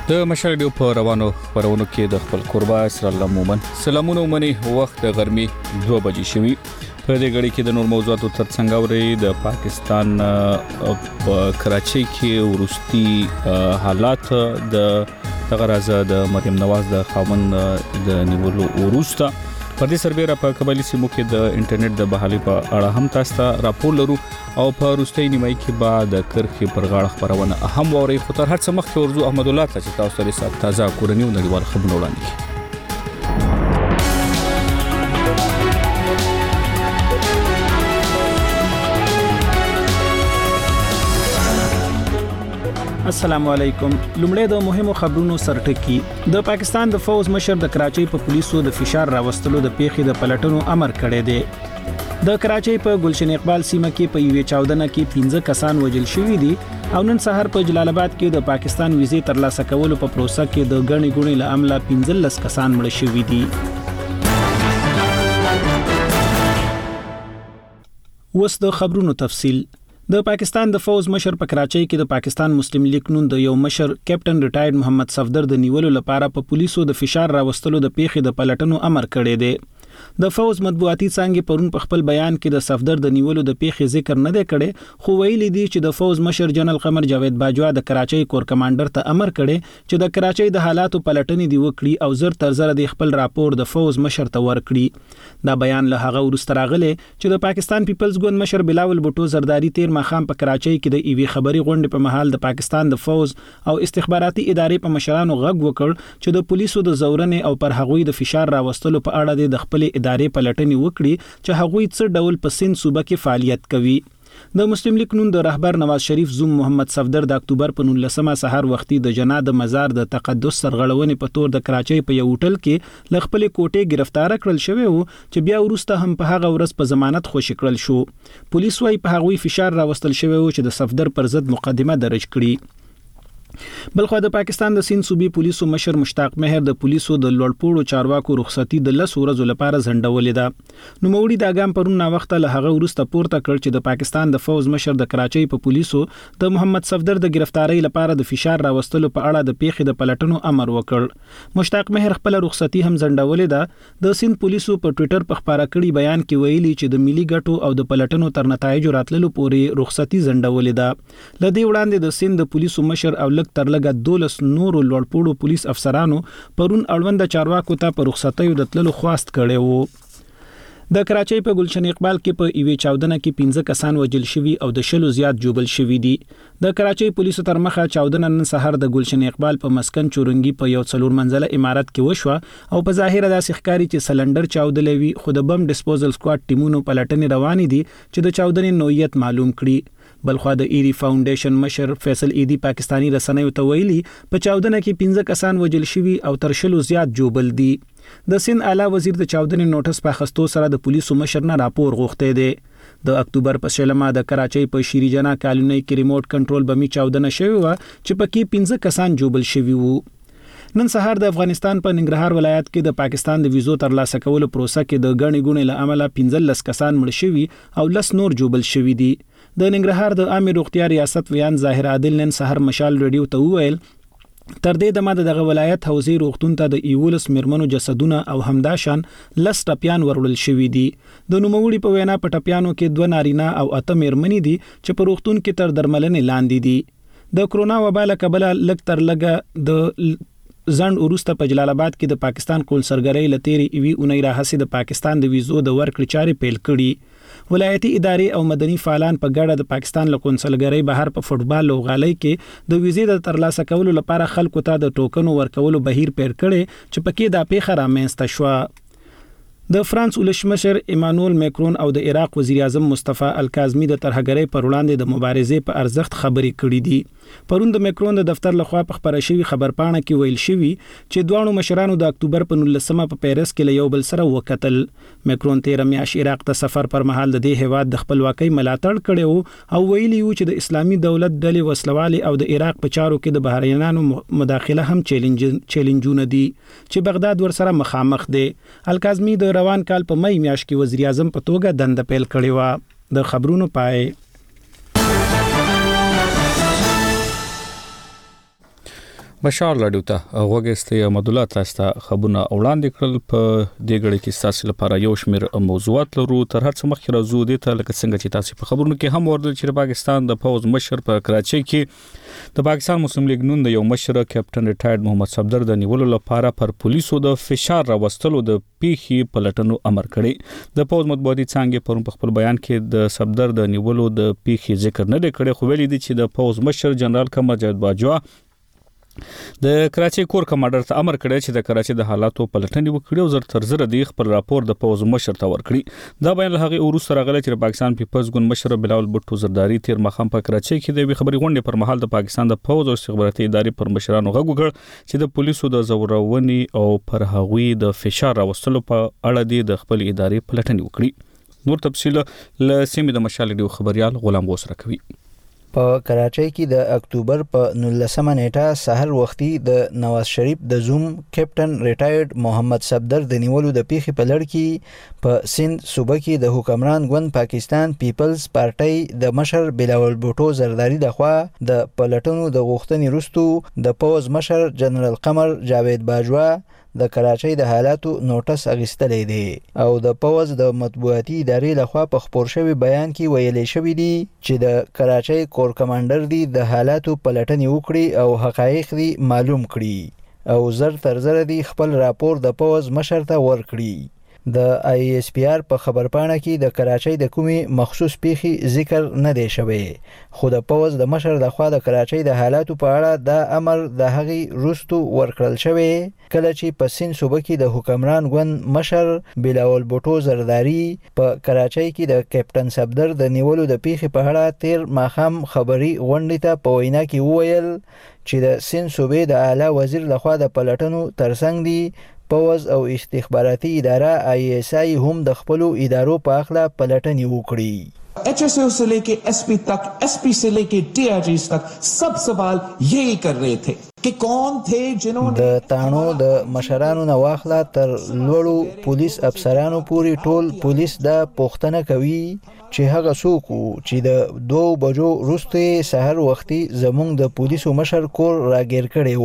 د مشال ډیو په روانو خبرونو کې د خپل قربا سره الله مومن سلامونه ومني وخت د غرمي 2 بجې شوي په دې غړي کې د نور موضوعاتو ترڅنګ اوري د پاکستان په کراچۍ کې ورستي حالات د غرازه د مریم نواز د خاوند د نیولو وروسته په دې سربېره په قبایلی سیمو کې د انټرنیټ د بحالي په اړه هم تاسو ته راپور لرو او په روستي نیمای کې بعد کرخي پر غاړه خبرونه اهم ووري خو تر هر څه مخکې ورزو احمد الله ته تاسو سره تازه کورنیو نړیوال خبرونه وړاندې السلام علیکم. لومړی د مهمو خبرونو سرټکی. د پاکستان د فوز مشر د کراچۍ په پولیسو د فشار راوستلو د پیښې د پلټنو امر کړی دی. د کراچۍ په گلشن اقبال سیمه کې په یوې چاودنه کې 15 کسان وژل شوي دي او نن سحر په جلال آباد کې د پاکستان ویزې ترلاسه کولو په پروسه کې د غنی ګونی له امله 15 کسان مړ شوي دي. اوس د خبرونو تفصیل. د پاکستان د فوز مشر په کراچۍ کې د پاکستان مسلم لیگ نون د یو مشر کیپټن ریټایرډ محمد صفدر د نیولو لپاره په پولیسو د فشار راوستلو د پیښې د پلټنو امر کړی دی. د فوز مطبوعاتي څنګه پرون په خپل بیان کې د صفدر د نیولو د پیښې ذکر نه دی کړی خو ویلي دی چې د فوز مشر جنرال قمر جاوید باجوا د کراچۍ کور کمانډر ته امر کړی چې د کراچۍ د حالاتو پلټنې دی وکړي او زر تر زر د خپل راپور د فوز مشر ته ورکړي. دا بیان له هغه وروسته راغلی چې د پاکستان پیپلز ګوند مشر بلاول بوټو زرداری 13 مخام په کراچۍ کې د ایوي خبري غونډې په محل د پاکستان د فوز او استخباراتي ادارې په مشرانو غږ وکړ چې د پولیسو د زورنې او پر هغوی د فشار راوستلو په اړه د خپل ادارې پلټنې وکړي چې هغوی څه ډول په سند صوبه کې فعالیت کوي. د مسلم لیگ نون د رهبر نواز شریف زوم محمد صفدر د اکتوبر په 19 سحر وختي د جناد مزار د تقدس سرغړونې په تور د کراچۍ په یو هوټل کې ل خپل کوټې گرفتار کړل شوی وو چې بیا وروسته هم په هغه ورځ په ضمانت خوشی کړل شو. پولیس وايي په هغوی فشار راوستل شوی وو چې د صفدر پر ضد مقدمه درج کړي. بلخو د پاکستان د سین صوبې پولیسو مشر مشتاق مهر د پولیسو د لوړپوړو چارواکو رخصتي د 10 ورځې لپاره ځنډولې ده. نو موړي د اګام پرون نا وخت له هغه ورسته پورته کړ چې د پاکستان د فوز مشر د کراچۍ په پولیسو د محمد صفدر د گرفتاری لپاره د فشار راوستلو په اړه د پیښې د پلټنو امر وکړ. مشتاق مهر خپل رخصتي هم ځنډولې ده. د سین پولیسو په ټوئیټر په خبره کړي بیان کې ویلي چې د ملي ګټو او د پلټنو تر نتایج راتللو پورې رخصتي ځنډولې ده. لدې وړاندې د سین د پولیسو مشر او تر لګه 12 نورو لوړپوړو پولیس افسرانو پرون اړوند چارواکو ته په رخصتیو د تللو خواست کړی وو. د کراچۍ په گلشن اقبال کې په ایوي چاودنه کې 15 کسان وژل شوي او د 60 زیات جوبل شوي دي. د کراچۍ پولیسو تر مخه چاودنه نن سحر د گلشن اقبال په مسکن چورنګي په یو 4 منزله عمارت کې وشوه او په ظاهر داسې ښکاري چې سلندر چاودلې وي خو د بم ډیسپوزل سکواډ ټیمونو پلټنې روانې دي چې د چاودنې نوعیت معلوم کړي. بلخو د ایری فاونډیشن مشر فیصل ایدی پاکستانی رسنیو ته ویلي په چاودنه کې 15 کسان وژل شوي او تر 60 زیات جوبل دي. د سند اعلی وزیر د چاودنې نوټس په خستو سره د پولیسو مشر نه راپور غوښته دی. د اکتوبر په شلمه د کراچۍ په شيري جنا کالونی کې ریموټ کنټرول بمی چاودنه شوی و چې پکې 15 کسان جوبل شوي وو. نن سحر د افغانستان په ننګرهار ولایت کې د پاکستان د ویزو ترلاسه کولو پروسه کې د غنی ګونې له امله 15 کسان مړ شوي او 10 نور جوبل شوي دي. د ننګرهار د عامه روغتیا ریاست ویان ظاهر عادل نن سحر مشال ریډیو ته وویل تر دې د ماده دغه ولایت حوزې روغتون ته د ایولس مرمنو جسدونه او همداشان لس ټپیان ورول شوي دي. د نوموړي په وینا په ټپیانو کې 2 نارینه او 8 مرمنې دي چې په روغتون کې تر درملنې لاندې دي. د کرونا وبا له کبله لږ تر لږه د ځند وروسته په جلال آباد کې د پاکستان کونسلګرۍ لتيري ایوي اونۍ راهسي د پاکستان د ویزو د ورکړې چارې پیل کړي. ولایتي ادارې او مدني فعالان په ګډه د پاکستان له کونسلګرۍ بهر په فوټبال لوغالۍ کې د ویزې د ترلاسه کولو لپاره خلکو ته د ټوکنو ورکولو بهیر پیل کړي چې پکې د پیښه رامنځته شوه. د فرانس ولسمشر ایمانوئل ماکرون او د عراق وزیر اعظم مصطفی الکاظمی د ترهګرۍ پر وړاندې د مبارزې په ارزښت خبرې کړې دي. پرون د ماکرون د دفتر لخوا په خبره شوی خبرپاڼه کې ویل شوی چې دوه مشرانو د اکتوبر په 19 په پیرس کې له یو بل سره وکتل. ماکرون 13 میاشت عراق ته سفر پر مهال د دې هیواد د خپلواکۍ ملاتړ کړي او ویلي و چې د اسلامي دولت ډلې وسلوالي او د عراق په چارو کې د بهرنیانو مداخله هم چیلنجونه دي چې بغداد ورسره مخامخ دي. الکاظمی د روان کال په مې میاشت کې وزیر اعظم په توګه دنده پیل کړې و. د خبرونو پای. بشار لاډیو ته غوګستې احمد الله تاسو خبرونه وړاندې کړل په دې غړي کې تاسو لپاره یو شمېر موضوعات لرو تر هر څه مخکې راځو دې ته لکه څنګه چې تاسو په خبرونو کې هم ورته چې پاکستان د فوز مشر په کراچۍ کې د پاکستان مسلم لیگ نون د یو مشر کیپټن ریټایرډ محمد صفدر د نیولو لپاره پر پولیسو د فشار راوستلو د پیخي پلټنو امر کړی د فوز مطبوعاتي څنګه پرون په خپل بیان کې د صفدر د نیولو د پیخي ذکر نه کړي خو ویلي دي چې د فوز مشر جنرال قمر جاوید باجوا د کراچۍ کور کمانډر ته امر کړی چې د کراچۍ د حالاتو پلټنې وکړي او زر تر زر د خپل راپور د فوز مشر ته ورکړي دا بیان له هغه وروسته راغلی چې پاکستان پیپلز ګوند مشر بلاول بټو زرداری تیر مخام په کراچۍ کې د خبري غونډې پر مهال د پاکستان د فوز او استخباراتي ادارې پر مشرانو غږ وکړ چې د پولیسو د زورونې او پر هغوی د فشار راوستلو په اړه د خپل ادارې پلټنې وکړي نور تفصیل له سیمې د مشال ډیو خبريال غلام غوس راکوي په کراچۍ کې د اکتوبر په 19 نیټه سحر وختي د نواز شریف د زوم کیپټن ریټایرډ محمد صفدر د نیولو د پیښې په لړ کې په سند صوبه کې د حکمران ګوند پاکستان پیپلز پارټي د مشر بلاول بوټو زرداری لخوا د پلټنو د غوښتنې وروسته د فوز مشر جنرال قمر جاوید باجوا د کراچۍ د حالاتو نوټس اغستلې دي او د فوز د مطبوعاتي ادارې لخوا په خبر شوی بیان کې ویلي شوی دي چې د کراچۍ کور کمانډر دی د حالاتو پلټنې وکړي او حقایق دی معلوم کړي او زر تر زر دی خپل راپور د فوز مشر ته ورکړي د آی اس پی آر په خبرپاڼه کې د کراچۍ د کومي مخصوص پیخي ذکر نه دی شوی خو د فوز د مشر لخوا د کراچۍ د حالاتو په اړه د امر د هغي روستو ورکړل شوی کله چې په سین صوبه کې د حکمران ګوند مشر بلاول بوټو زرداری په کراچۍ کې د کیپټن صفدر د نیولو د پیخي په اړه تیر ماخام خبري غونډې ته په وینا کې وویل چې د سین صوبې د اعلی وزیر لخوا د پلټنو ترڅنګ دی فوز او استخباراتي اداره آی اس آی هم د خپل ادارو په اخلا پلټنې وکړي एचएसओ से लेके एसपी तक एसपी से लेके डीआईजी तक सब सवाल यही कर रहे थे कि कौन थे जिन्होंने د تانو د مشرانو نه واخلا تر لوړو پولیس افسرانو پوری ټول پولیس د پوښتنه کوي چې هغه څوک چې د 2 بجو وروسته سحر وختي زمونږ د پولیسو مشر کور راګیر کړي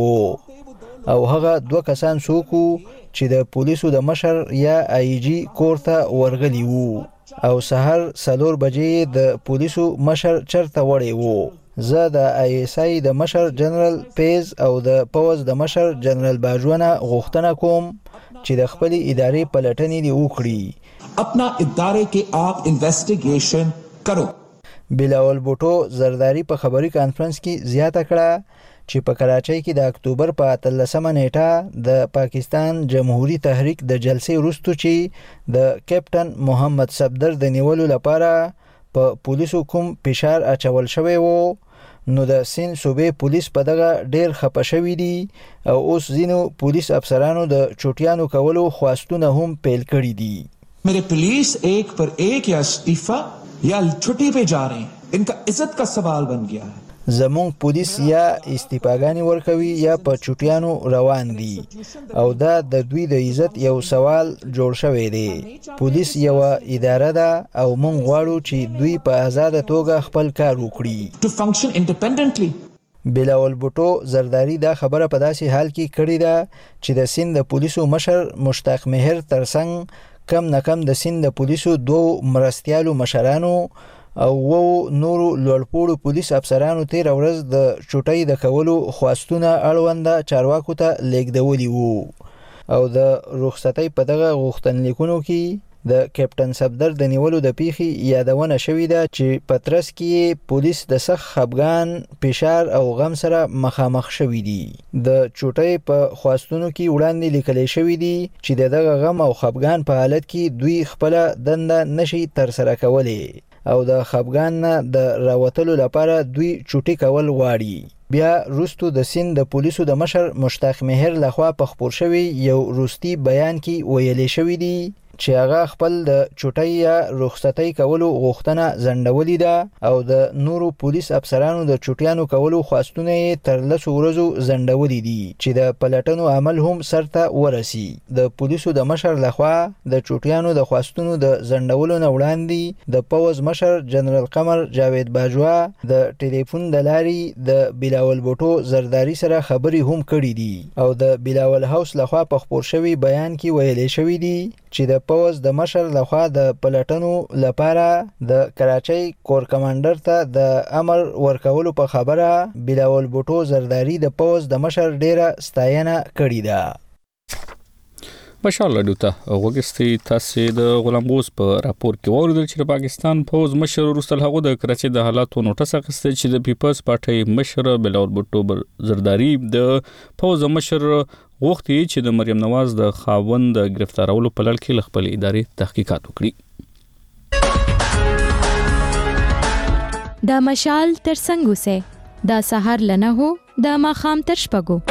وو او هغه 2 کسان څوک چې د پولیسو د مشر یا آی جی کور ته ورغلی وو او سحر 4 بجې د پولیسو مشر چرته وړي وو زه د آی اس آی د مشر جنرال پیز او د فوز د مشر جنرال باجوانه غوښتنه کوم چې د خپل ادارې پلټنې دی وکړي अपना इदारे के आप इन्वेस्टिगेशन करो بلاول بوټو زرداری په خبري کانفرنس کې زیاته کړه چې په کراچۍ کې د اکتوبر په 13 نیټه د پاکستان جمهوریت تحریک د جلسې وروسته چې د کیپټن محمد صفدر د نیولو لپاره په پولیسو کوم فشار اچول شوی وو نو د سین صوبې پولیس په دغه ډیر خپه شوی دي او اوس ځینو پولیس افسرانو د چوټیانو کولو خواستونه هم پیل کړي دي मेरे पुलिस एक पर एक या इस्तीफा या छुट्टी पे जा रहे हैं इनका इज्जत का सवाल बन गया है زمونږ پولیس یا استفاګانی ورکوي یا په چوټیانو روان دي او دا د دوی د عزت یو سوال جوړ شوی دی پولیس یو اداره ده او مونږ غواړو چې دوی په آزاد توګه خپل کار وکړي to function independently بلاول بوټو زرداری دا خبره په داسې حال کې کړې ده چې د سند د پولیسو مشر مشتاق مهر ترڅنګ کم نه کم د سند د پولیسو 2 مرستیالو مشرانو او نورو لوړپوړو پولیس افسرانو تیر ورځ د چوټۍ د کولو خواستونه اړوند چارواکو ته لیږدولي وو او د رخصتۍ په دغه غوښتنلیکونو کې د کیپټن صفدر د نیولو د پیخي یادونه شوې ده چې پترس کې پولیس د سخت خپګان فشار او غم سره مخامخ شوي دي د چوټۍ په خواستونو کې وړاندې لیکل شوی دي چې دغه غم او خپګان په حالت کې دوی خپل دنده نشي تر سره کولی او د خپګان نه د راوتلو لپاره دوی چوټي کول غواړي بیا روستو د سین د پولیسو د مشر مشتاق مهر لخوا په خبر شوی یو روستي بیان کې ویلي شوی دی چې هغه خپل د چټۍ یا رخصتۍ کولو غوښتنه ځنډولې ده او د نورو پولیس افسرانو د چټیانو کولو خواستونه یې تر 10 ورځو ځنډولې دي چې د پلټنو عمل هم سرته ورسي. د پولیسو د مشر لخوا د چټیانو د خواستونو د ځنډولو نه وړاندې د پوز مشر جنرال قمر جاوید باجوا د ټلیفون د لارې د بلاول بوټو زرداری سره خبري هم کړې دي او د بلاول هاوس لخوا په خبر شوی بیان کې ویلې شوی دی چې د پوز د مشر لخوا د پلټنو لپاره د کراچۍ کور کمانډر ته د امر ورکولو په خبره بلاول بوټو زرداری د پوز د مشر ډیره ستاینه کړې ده. بشار لډو ته وګستي تاسو د غلام غوث په راپور کې وویل چې د پاکستان فوز مشر وروسته هغه د کراچۍ د حالاتو نوټس اخیسته چې د پیپلز پارټي مشر بلاول بوټو زرداری د فوز مشر غوښتي چې د مریم نواز د خاوند گرفتارولو په لړ کې خپل اداري تحقیقات وکړي. دا مشال تر څنګه سه دا سحر لنه هو دا ماخام تر شپګو.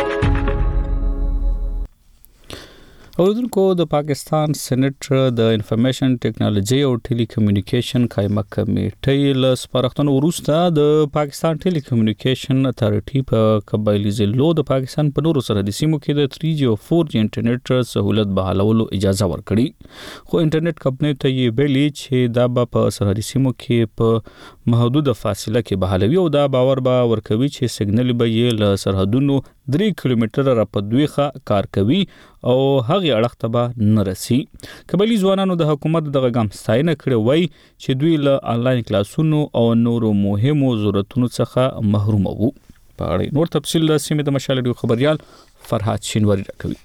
اوردونکو د پاکستان سېنات د انفارمیشن ټیکنالوژي او ټيلي کمیونیکیشن قائمه کمیټې له سپارښتنو وروسته د پاکستان ټيلي کمیونیکیشن اتھارټي په قبایلی ضلعو د پاکستان په نورو سرحدي سیمو کې د 3G او 4G انټرنیټ سہولت بحالولو اجازه ورکړي، خو انټرنیټ کمپنۍ ته یې ویلي چې دا به په سرحدي سیمو کې په محدوده فاصله کې بحالوي او دا باور به ورکوي چې سیګنل به یې له سرحدونو 3 کیلومتره را په دویخه کار کوي او هغه اړخ ته به نه رسي. قبایلی ځوانانو د حکومت دغه ګام ستاینه کړې وای چې دوی له انلاین کلاسونو او نورو مهمو ضرورتونو څخه محروم وو. په اړه نور تفصیل د سیمې د مشال خبريال فرحات شینواری راکوي.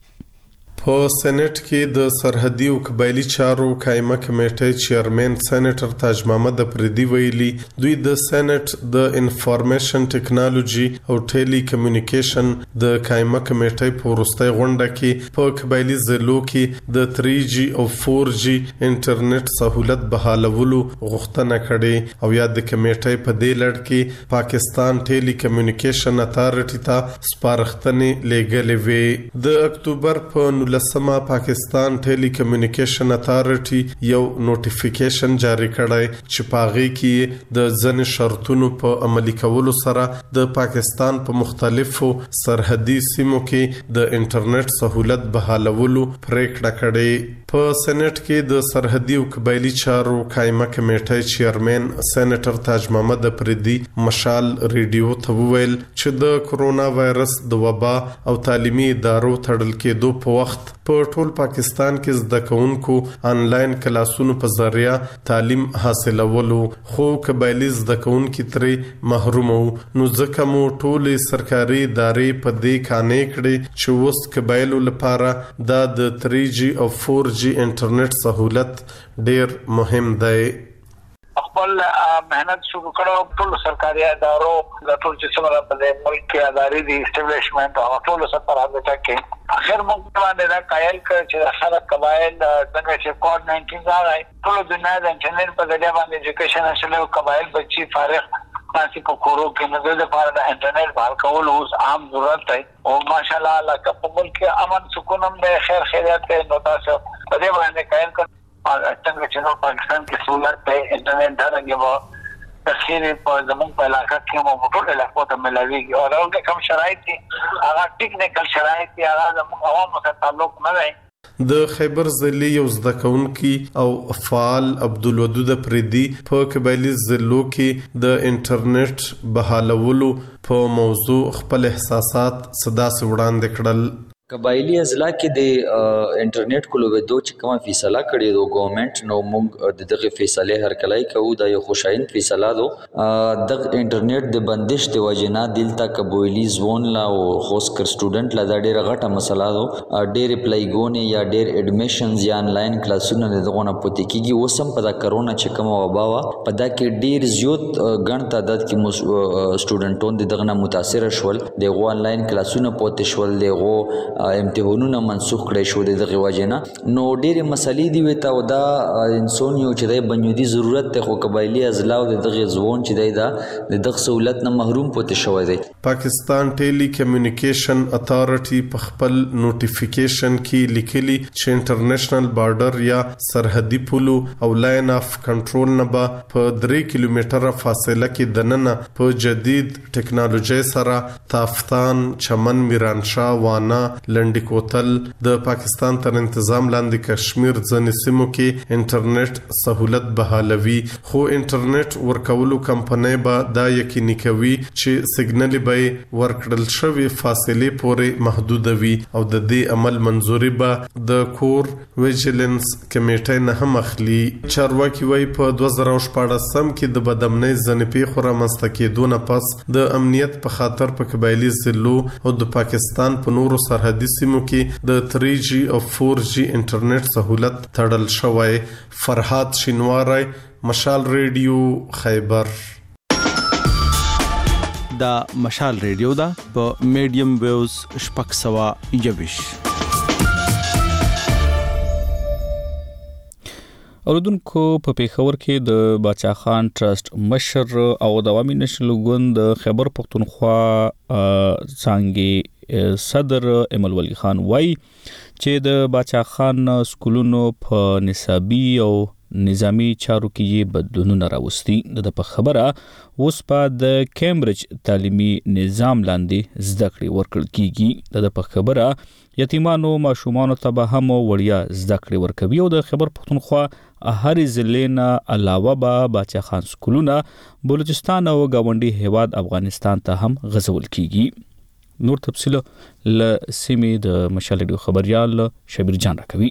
په سېنات کې د سرحدي او قبایلی چارو قائمه کمیټې چیرمن سېنیټر تاج محمد افریدي ویلي دوی د سېنات د انفارمیشن ټیکنالوژي او ټيلي کمیونیکیشن د قائمه کمیټې په وروستۍ غونډه کې په قبایلی ضلعو کې د 3G او 4G انټرنیټ سہولت بحالولو غوښتنه کړې او یا د کمیټې په دې لړ کې پاکستان ټيلي کمیونیکیشن اتھارټي ته سپارښتنې لېږلې وې. د اکتوبر په لسمه پاکستان ټيلي کمیونیکیشن اتھارټي یو نوټیفیکیشن جاری کړی چې پاغي کې د ځن شرطونو په عملي کولو سره د پاکستان په مختلفو سرحدي سیمو کې د انټرنیټ سہولت بحالولو پریکړه کړې. په سېنات کې د سرحدي او قبایلی چارو قائمه کمیټې چیرمن سېنیټر تاج محمد افریدي مشال ریډیو ته وویل چې د کرونا وایرس د وبا او تعلیمي ادارو تړل کېدو په وخت په ټول پاکستان کې زده کوونکو انلاین کلاسونو په ذریعہ تعلیم حاصلولو، خو قبایلی زده کوونکو ترې محروم وو. نو ځکه مو ټول سرکاري ادارې په دې کانې کړې چې اوس قبایلو لپاره د 3G او 4G انټرنیټ سہولت ډیر مهم دی. خپل مهنت شروع کړو ټول سرکاري ادارو د ټول چې څومره په ملک کې ادارې دي اسټابلیشمنت او ټول سره راځي چې اخر موږ باندې دا قائل کړ چې سره قبایل څنګه چې کوډ 19 راغی ټول دنیا د انټرنیټ په ذریعہ باندې ایجوکیشن اصله قبایل بچي فارغ تاسو په کورو کې نه د لپاره د انټرنیټ بحال کول اوس عام ضرورت دی او ماشاءالله لکه په ملک کې امن سکون هم د خیر خیریت نو تاسو په دې باندې قائل کړ څنګه چې نو پاکستان کې سہولت ته انټرنیټ درنګي وو تخیر په زمون په علاقه کې مو ټول علاقو ته ملاويږي او هغه کوم شرایط دي هغه ټیکنیکل شرایط دي هغه زمون عوامو سره تعلق نه لري. د خیبر ضلع یو زده کوونکی او فعال عبدالودود افریدي په قبایلی ضلعو کې د انټرنیټ بحالولو په موضوع خپل احساسات صدا سره وړاندې کړل. قبایلی اضلاع کې د انټرنیټ کولو چې کومه فیصله کړې د ګورنمنت نو موږ دغه فیصله هر کله کوو د یو خوشاین فیصله دو د انټرنیټ د بندش د وجنا دلته قبایلی زون لا او خاص کر سټوډنټ لا د ډیره غټه مسله دو ډیر اپلایګونه یا ډیر اډمیشنز یا انلاین کلاسونه دغه پته کیږي وسم په دا کرونا چې کومه وبا وا په دا کې ډیر زیات غن تعداد کې سټوډنټون دغه متاثر شول دغه انلاین کلاسونه پته شول دغه امتحانونه منسوخ کړی شو دغه وجه نه. نو ډېرې مسلې دي وته او دا انسان یو چې د بنیادي ضرورت ته خو قبایلی ازلا او دغه ځوان چې دی دا د دغه سہولت نه محروم پاتې شوی دی. پاکستان ټیلی کمیونیکیشن اتھارټي په خپل نوټیفیکیشن کې لیکلي چې انټرنیشنل بارډر یا سرحدي پولو او لاین اف کنټرول نه به په 3 کیلومتره فاصله کې دننه په جدید ټیکنالوژي سره تافتان، چمن، میرانشاه، وانا، لنډی کوتل د پاکستان تر تنظیم لاندې کشمیر ځنې سیمو کې انټرنیټ سہولت بحالوي. خو انټرنیټ ورکولو کمپنۍ به دا یقیني کوي چې سیګنال به ورکړل شوی فاصله پورې محدود وي او د دې عمل منځوري به د کور ویجیلنس کمیټې نه هم اخلي. چارواکي وايي په 2014 کې د بدامنۍ ځنې پیښو رامنځته کېدو نه پس د امنیت په خاطر په قبایلی ضلعو او د پاکستان په نورو سرحدي سیمو کې د 3G او 4G انټرنیټ سہولت تړل شوی. فرحات شینواری، مشال ریډیو، خیبر. دا مشال ریډیو دا په میډیم ویوز شپږ سوه یویش. اوردونکو په پیښور کې د باچا خان ټرست مشر او د عوامي نشل ګوند خیبر پختونخوا څنګه صدر ایمل ولی خان وای چې د باچا خان سکولونو په نصابي او نظامی چارو کې بدلونونه راوستي. د په خبره اوس په د کیمبرج تعلیمي نظام لاندې زده کړې ورکړل کیږي. د په خبره یتیمانو ماشومانو ته به هم وړیا زده کړې ورکوي او د خیبر پختونخوا هر ضلع نه علاوه به باچا خان سکولونه بلوچستان او گاونډي هیواد افغانستان ته هم غځول کیږي. نور تفصیل ل سیمې د مشال ریډیو خبريال شبیر جان راکوي.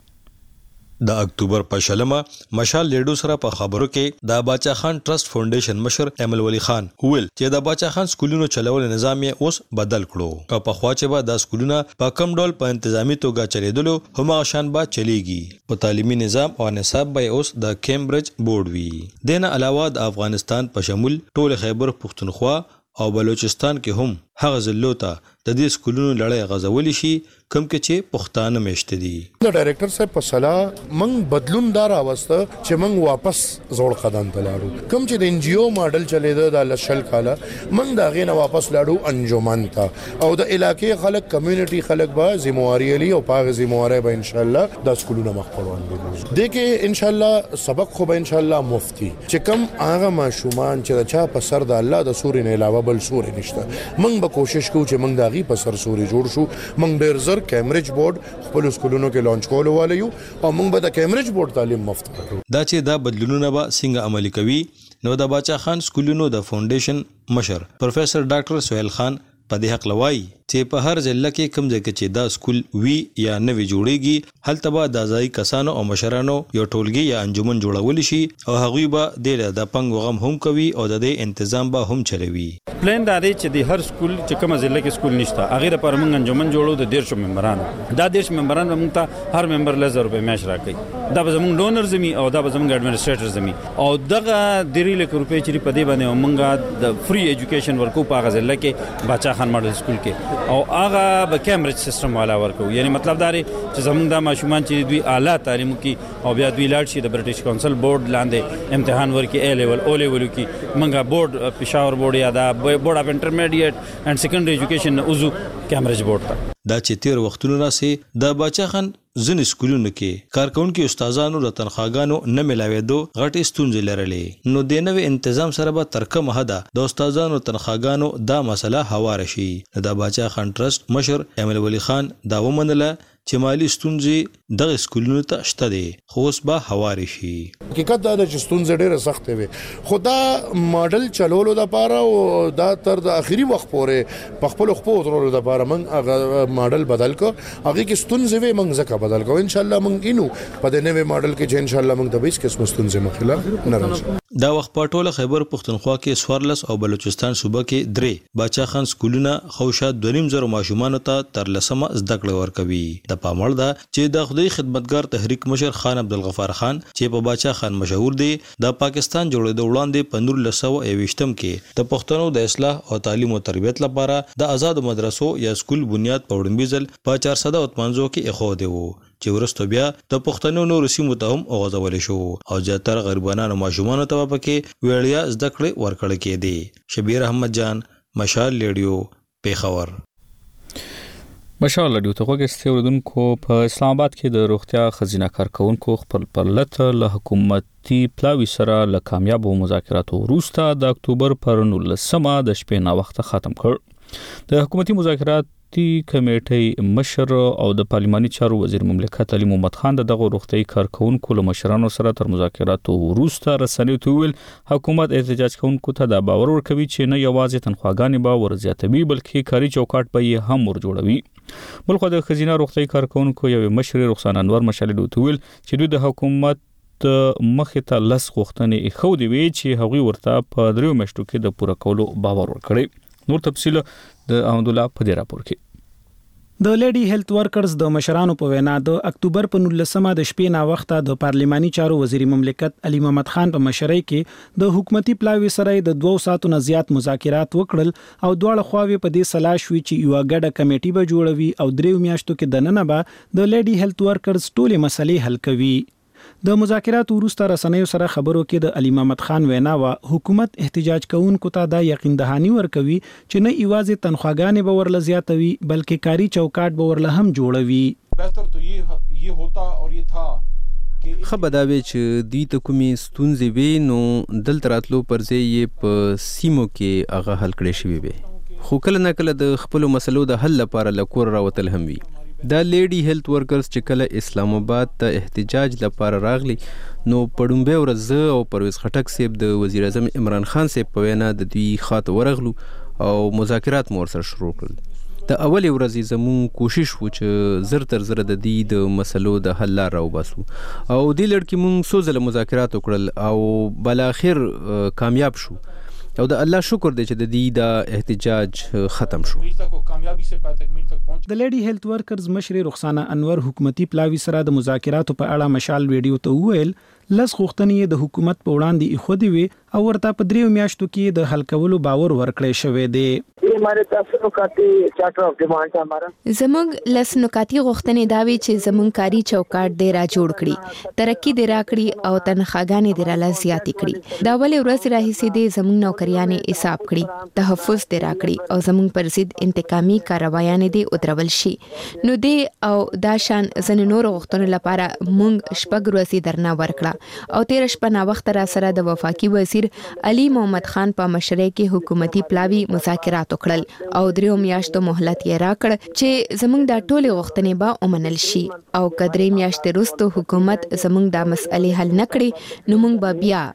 د اکتوبر په شلمه مشال لیډو سره په خبرو کې د باچا خان ټرست فاونډیشن مشر ایمل ولی خان ویل چې د باچا خان سکولونو چلول نظام یې اوس بدل کړو او په خوا چې به د سکولونه په کم ډول په انتظامی توګه چلیدلو همغه شان به چلیږي. په تعلیمي نظام او نصاب به اوس د کیمبرج بورډ وي. دنه علاوه د افغانستان په شمول ټول خیبر پختونخوا او بلوچستان کې هم هغه ضلعو ته د دې سکولونو لړۍ غځول شي کوم کې چې پښتانه مشته دي. د ډایریکټر صاحب په صلاح من بدلون دار اوسته چې من واپس زوړ قدم ته لاړو. کوم چې د NGO ماډل چلیده د لشل کاله من دا غینه واپس لاړو انجمن ته او د علاقې خلک کمیونټي خلک به ذمہواری لري او پاغه ذمہواری به ان شاء الله د سکولونو مخ پروان دي. د کې ان شاء الله سبق خو به ان شاء الله مفتی چې کوم هغه ماشومان چې چا په سر د الله د سوري نه علاوه بل سوري نشته من به کوشش کوو چې من داغي په سر سوري جوړ شو. من ډیر زر کیمبرج بورډ خپل سکولونو کې لانچ کول والو او موږ به د کیمبرج بورډ تعلیم مفت کړو. دا چې دا بدلونونه به څنګه عملي کوي نو د باچا خان سکولونو د فاونډیشن مشر پروفیسور ډاکټر سہیل خان په دې حق لوي چې په هر ځل کې کوم ځای کې چې دا سکول وی یا نوې جوړیږي هلته به د ځای کسانو او مشرانو یو ټولګي یا انجمن جوړول شي او هغوی به د پنګ غم هم کوي او د دې تنظیم به هم چلوي. پلان دا دی چې د هر سکول چې کوم ځای کې سکول نشته هغه لپاره موږ انجمن جوړو د 150 ممبرانو. دا 150 ممبران موږ ته هر ممبر له 1000 روپے میاشت راکړي. دا به زموږ ډونر زمي او دا به زموږ اډمنسټریټر زمي او دغه 3 لک روپے چې په دې باندې موږ د فری ایجوکیشن ورکو په غزل کې باچا خان ماډل سکول کې او هغه به کیمبرج سیستم والا ورکو. یعنی مطلب دا دی چې زموږ د ماشومان چې دوی اعلی تعلیم کوي او بیا دوی لاړ شي د برټش کونسل بورډ لاندې امتحان ورکي A لیول O لیول کې موږ بورډ پېښور بورډ یا دا بورډ اف انټرمیډیټ اینڈ سیکنډري ایجوکیشن عضو کیمبرج بورډ ته. دا چې تیر وختونو راسي د باچا خان ځینې سکولونو کې کارکونکو استادانو د تنخواګانو نه ملاوېدو غټې ستونزې لرلې. نو د نوې تنظیم سره به تر کومه حده د استادانو تنخواګانو دا مسله هوار شي. د باچا خان ټرست مشر ایمل ولی خان دا ومنله چې مالی ستونزې دغه سکولونو ته شته دي خو اوس به هوار شي. حقیقت دا چې ستونزې ډېره سختې وي خو دا ماډل چلولو دپاره او دا تر د اخري وخت پورې په خپلو خپو ودرولو دپاره موږ هغه ماډل بدل کړو. هغې کې ستونزې وې موږ ځکه بدل کړو. انشاءالله موږ اینو په دې نوې ماډل کې چې انشاءالله موږ ته به هېڅ قسمه ستونزې مخې له نه راشي. دا وخت په ټوله خیبر پښتونخوا کې 14 او بلوچستان صوبه کې 3 باچا خان سکولونه خوشا 2.5 ماشومان ته تر لسمه زده کړې ورکوي. د پاموړ ده چې د خدای خدمتګار تحریک مشر خان عبدالغفار خان چې په باچا خان مشهور دی د پاکستان جوړېدو وړاندې په 1921 کې د پښتنو د اصلاح او تعلیم او تربیت لپاره د آزاد مدرسو یا سکول بنیاد په وړاندې ځل په 495 کې اخوده وو چې ورستو بیا د پښتنو نور سیمو ته هم اوغځول شو او زیاتره غریبانو ماشومان ته پکې ویړیا زده کړې ورکړل کېدي. شبیر احمد جان، مشال ریډیو، پیښور. مشال ریډیو ته وګورئ اوردونکو په اسلام آباد کې د روغتیا خزینه کارکونکو خپل پرلط له حکومتي پلاوی سره له کامیابو مذاکراتو وروسته د اکتوبر پر 19 د شپې نا وخت ختم کړ. د حکومتي مذاکرات کمیټې مشر او د پارلماني چارو وزیر مملکت علي محمد خان دغه روغتي کارکونکو له مشرانو سره تر مذاکراتو وروسته رسنیو ته ویل حکومت احتجاج کوونکو ته د باور ورکوي چې نه یوازې تنخواګانې به ورزیاتوي بلکې کاري چوکاټ به یې هم ورجوړوي. بلخو د خزینه روغتي کارکونکو یو مشر رخصان انور مشالډو ته ویل چې دوی د حکومت مخې ته لس غوښتنې خو دی وی چې هغوی ورته په 3 میاشتو کې د پوره کولو باور ورکړي. نور تفصیل د احمد الله په دې راپور کې. د لیډي هیلث ورکرز د مشرانو په وینا د اکتوبر په 19 د شپې نا وخته د پارلماني چارو وزیر مملکت علي محمد خان په مشرۍ کې د حکومتي پلاوی سره د 2 ساعتو نه زیات مذاکرات وکړل او دواړه خواوې په دې سلا شوې چې یو غډه کمیټي به جوړوي او 3 میاشتو کې دننه به د لیډي هیلث ورکرز ټولې مسلې حل کوي. د مذاکرات وروسته رسنیو سره خبرو کې د علي محمد خان وینا وا حکومت احتجاج کوونکو ته دا یقین دهانی ورکوي چې نه ایوازې تنخواګانې به ورله زیاتوي بلکې کاري چوکاټ به ورله هم جوړوي. بهتر تو یہ ہوتا اور یہ تھا خبرداوي چې دوی ته کومې ستونزې وي نو دلته راتلو پر ځای یې په سیمو کې هغه حل کړی شوی وي خو کله نه کله د خپلو مسلو د حل لپاره له کور راوتل هم وي. دا لیډي هیلث ورکرز چې کله اسلام آباد ته احتجاج لپاره راغلي نو پړومبه ورځ او پرویز خټک صاحب د وزیر اعظم عمران خان صاحب په وینا د دوی خاطر ورغلو او مذاکرات مور سره شروع کړل. د اولې ورځې زمون کوشش و چې زر تر زر د دې د مسلو د حل لار راوباسو او دې لړ کې مونږ سوزله مذاکرات وکړل او بل اخر کامیاب شو او د الله شکر دی چې د دې د احتجاج ختم شو. د لیډي هیلث ورکرز مشر رخصانه انور حکومتي پلاوی سره د مذاکراتو په اړه مشال ویډیو ته وویل لس غوښتنې د حکومت په وړاندې ایښودې وي او ورته په 3 میاشتو کې د حل کولو باور ورکړی شوی دی. زموږ لس نکاتی غوښتنې دا وی چې زموږ کاري چوکاټ دی را جوړ کړي ترقی دی را کړي او تنخواګانې دی را زیاتې کړي. دا ولې ورځ راهیسې دی زموږ نوکریانې حساب کړي تحفظ دی را کړي او زموږ پر ضد انتقامي کاروایانې دی ودرول شي. نو دی او دا شان ځنې نور غوښتنو لپاره مونږ شپږ ورځې درنه ورکړه او 13 شپه نا وخت را سره د وفاقي وزیر علي محمد خان په مشرۍ کې حکومتي پلاوی مذاکرات وکړل او 3 میاشتو مهلت یې راکړ چې زموږ د ټولې غوښتنې به ومنل شي او کدرې میاشتې وروسته حکومت زموږ د مسئلې حل نکړي نو موږ به بیا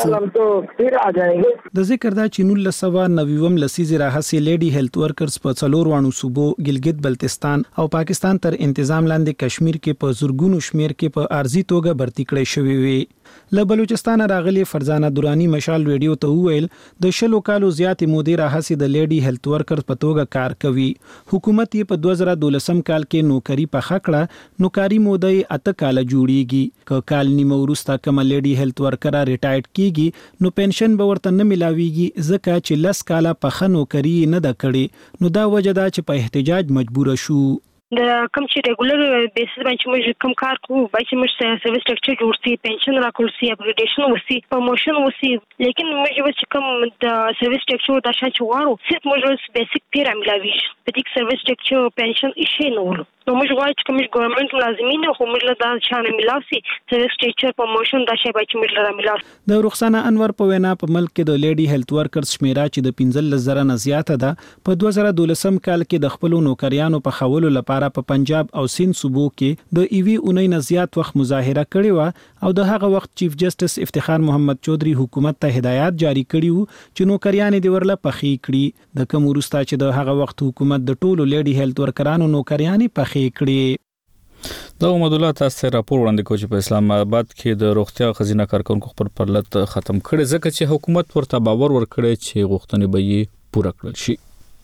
راوځو. د ذکر دا چې 1990 لسیزې راهسې لیډي هیلث ورکرز په 4 صوبو ګلګت بلتستان او پاکستان تر انتظام لاندې کشمیر کې په زورګونو شمیر کې په ارزي توګه برتی کړی شوی وي. له بلوچستان راغلي فرزانه دورانی مشال ویډیو ته وویل د 10 کالو زیاتې مودې راهسې د لیډي هیلث ورکرز په توګه کار کوي. حکومت یې په 2012 کال کې نوکری په خکړه نوکری مودې 8 کال جوړیږي که کال نیمه وروسته کوم لیډي هیلث ورکر ریټایرډ کیږي نو پنشن به ورته نه ملاويږي ځکه چې 10 کال په خنو کری نه د کړي نو دا وجه دا چې په احتجاج مجبور شو. د کوم چې ریګولر بیسس باندې موږ کوم کار کوو باید موږ سرویس سټرکچر جوړ سي پنشن راکول سي اپګریډیشن وسی پروموشن وسی لیکن موږ چې کوم د سرویس سټرکچر د شان چوارو صرف موږ بیسیک پیراملاوي په دې سرویس سټرکچر پنشن شي نو موږ غواړو چې کوم ګورنمنت ملازمین خو موږ له دا شان ملاسي سرویس سټرکچر پروموشن دا شی باید موږ له ملاس. د رخصانه انور په وینا په ملک کې د لیډي هیلث ورکرز شمیره چې د 15,000 نه زیاته ده په 2012 کال کې د خپل نوکریانو په خولو لپاره په پنجاب او سند صوبو کې د ایوی اونۍ نه زیات وخت مظاهره کړې و او د هغه وخت چیف جسټس افتخار محمد چودھری حکومت ته هدایت جاری کړی و چې نوکریان دې ورله پخې کړي د کوم ورسته چې د هغه وخت حکومت د ټولو لیډي هیلث ورکرانو نوکریان پخې کړي. دا محمد تاسو راپور وړاندې کوي چې په اسلام آباد کې د روغتیا خزینه کارکونکو خپل پرلط ختم کړي ځکه چې حکومت ورته باور ورکړي چې غوښتنې به یې پوره کړل شي.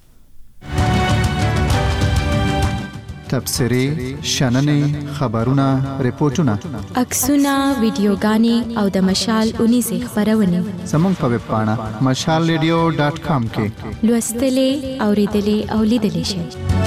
تبصرې، شننې، خبرونه، ریپورتونه، عکسونه، ویډیوګانې او د مشال 19 خبرونه زموږ په ویب پاڼه mashalradio.com کې لوستلې، اوریدلې او لیدلې شئ.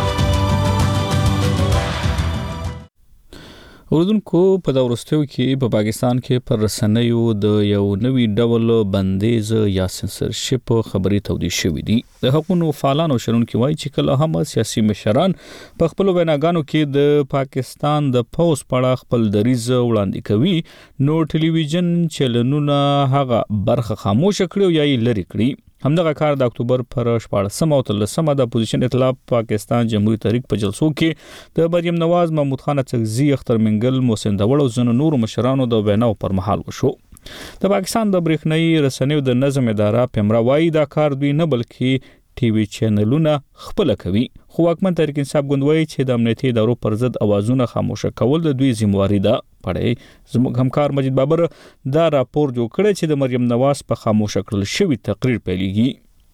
اوردونکو په دا وروستیو کې په پاکستان کې پر رسنیو د یو نوي ډول بندیز یا سنسرشپ خبري تودې شوې دي. د حقوقو فعالانو شنونکو وایي چې کله هم سیاسي مشران په خپل ویناګانو کې د پاکستان د پوز پړه خپل دریز وړاندې کوي نو ټلویزیون چینلونه هغه برخه خاموش کړي یا یې لري کړي. همدغه کار د اکتوبر پر 14 او 13 د اپوزیشن ائتلاف پاکستان جمهوریت تحریک په جلسو کې د مریم نواز، محمود خان اڅکزي، اختر منګل، محسن داوړ او ځینو نورو مشرانو د ویناو پر مهال وشو. د پاکستان د برېښنايي رسنیو د نظم اداره پیمرا وایي دا کار دوی نه بلکې ټي وي چینلونه خپل کوي. خو واکمن تحریک انصاف ګوند وایي چې د امنیتي ادارو پر ضد اوازونه خاموشه کول د دوی ذمہواری ده. پړې زموږ همکار مجید بابر دا راپور جوړ کړی چې د مریم نواز په خاموشه کړل شوی تقریر پیلېږي.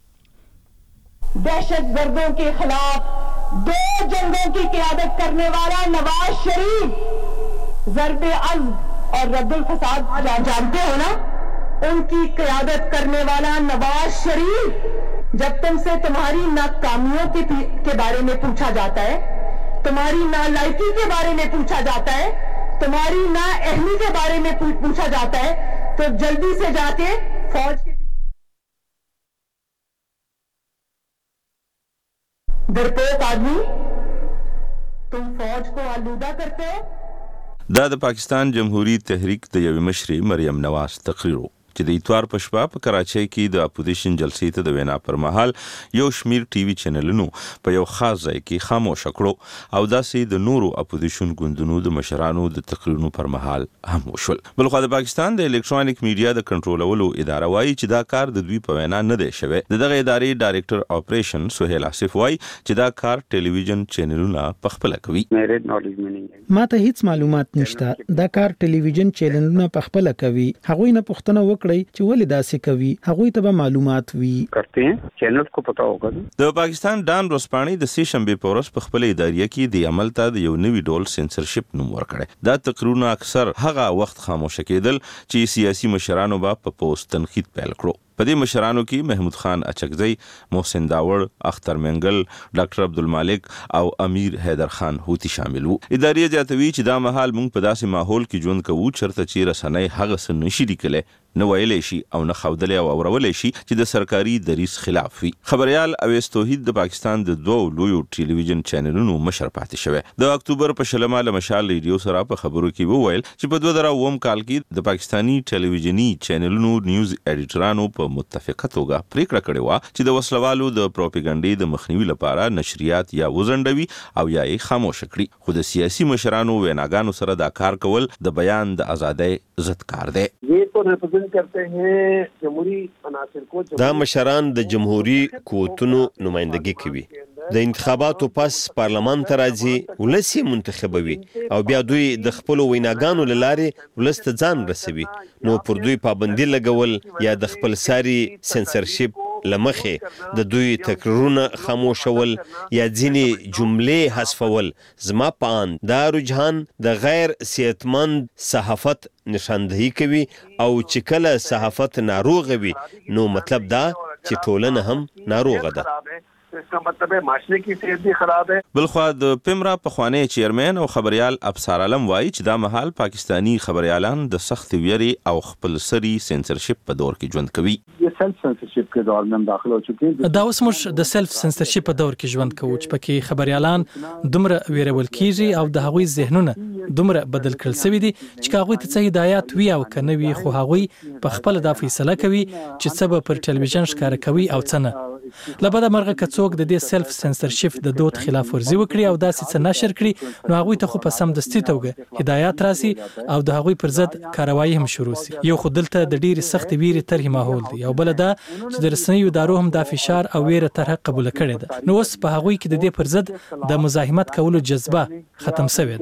दहशत गर्दों के खिलाफ 2 जंगों की क़यादत करने वाला नवाज शरीफ ज़र्बे अज़्म और रद्दुल फसाद जानते हो ना, उनकी क़यादत करने वाला नवाज शरीफ जब तुमसे तुम्हारी नाकामियों के बारे में पूछा जाता है, तुम्हारी नालायकी के बारे में पूछा जाता है, तुम्हारी नाअहली के बारे में पूछा जाता है, तो जल्दी से जाके फौज के डरपोक आदमी तुम फौज को आलूदा करते हो. دا د پاکستان جمهوری تحریک د یوې مشرې مریم نواز تقریر چې د اتوار په شپه په کراچۍ کې د اپوزیشن جلسې ته د وینا پر مهال یو شمیر ټي وي چینلونو په یو خاص ځای کې خاموش کړو او داسې د نورو اپوزیشن ګوندونو د مشرانو د تقریرونو پر مهال هم وشول. بلخو د پاکستان د الکترونیک میډیا د کنټرولولو اداره وایي چې دا کار د دوی په وینا نه دی شوی. دغه ادارې ډایریکټر اپریشن سهیل آصف وایي چې دا کار ټلویزیون چینلونه په خپل کوي. ما ته هیڅ معلومات نشته. دا کار ټلویزیون چینلونه په خپل کوي. هغوی نه پوښتنه وکړي چې ولې داسې کوي. هغوی ته به معلومات وي. کرتے ہیں چینل کو پتا ہوگا. د پاکستان ډان روسپانی د سې شنبه په ورځ په خپل ادارې کې د عمل ته د یو نوي ډول سنسرشپ نوم ورکړی. دا تقریرونه اکثر هغه وخت خاموشه کېدل چې سیاسي مشرانو به په پوسټ تنقید پیل کړو. په دې مشرانو کې محمود خان اڅکزي، محسن داوړ، اختر منګل، ډاکټر عبدالمالک او امیر حیدر خان هوتی شامل وو. ادارې زیاتوي چې دا مهال موږ په داسې ماحول کې ژوند کوو چرته چې رسنۍ هغه څه نشي لیکلی، نه ویلی شي او نه ښودلی او اورولی شي چې د سرکاري دریځ خلاف وي. خبریال اویس توحید د پاکستان د 2 لویو ټلویزیون چینلونو مشر پاتې شوی. د اکتوبر په 20 له مشال ریډیو سره په خبرو کې وویل چې په 2009 کال کې د پاکستانی ټلویزیونی چینلونو نیوز ایډیټرانو په متفقه توګه پریکړه کړې وه چې د وسلوالو د پروپاګاندا د مخنیوي لپاره نشریات یا وزندوي او یا یې خاموش کړي. خو د سیاسي مشرانو ویناګانو سره دا کار کول د بیان د ازادۍ ضد کار دی. دا مشران د جمهوری قوتونو نمائندګي کوي. د انتخاباتو پس پارلمان ته راځي، ولس یې منتخبوي او بیا دوی د خپل ویناګانو له لارې ولس ته ځان رسوي. نو پر دوی پابندي لګول یا د خپل ساري سنسرشپ لمخې د دوی تقریرونه خاموشول یا ځینې جملې حذفول زما په اند دا رجحان د غیر صحتمند صحافت نشاندهي کوي او چې کله صحافت ناروغ وي نو مطلب دا چې ټولنه هم ناروغه ده. इसका मतलब है माशरे की सेहत भी खराब है. بلخوا د پیمرا پخوانی چیرمن او خبريال ابصار علم وایي چې دا مهال پاکستانی خبريالان د سخت ویری او خپل سری سنسرشپ په دور کې ژوند کوي. یہ سیلف سنسرشپ کې دور میں داخل هو چکے ہیں. دا اوس موږ د سیلف سنسرشپ په دور کې ژوند کوو چې پکې خبريالان دومره ویرول کیږي او د هغوی ذهنونه دومره بدل کړل شوی دي چې هغوی ته څه هدایت وی او کنه وی خو هغوی په خپل د فیصله کوي چې څه به پر ټلویزیون ښکار کوي او څه نه. لبدا مرغه کڅوک د دې سلف سنسرشپ د دود خلاف ورزي وکړي او داسې څه نشر کړي نو هغه ته خو په سم دستي توګه هدایت راسي او د هغوی پر ضد کاروایی هم شروع شي. یو خو دلته د ډېری سخت ویرې طرحې ماحول دی او بل دا چې د رسنیو ادارو هم دا فشار او ویره طرح قبول کړې ده. نو اوس په هغوی کې د دې پر ضد د مزاحمت کولو جذبه ختم شوې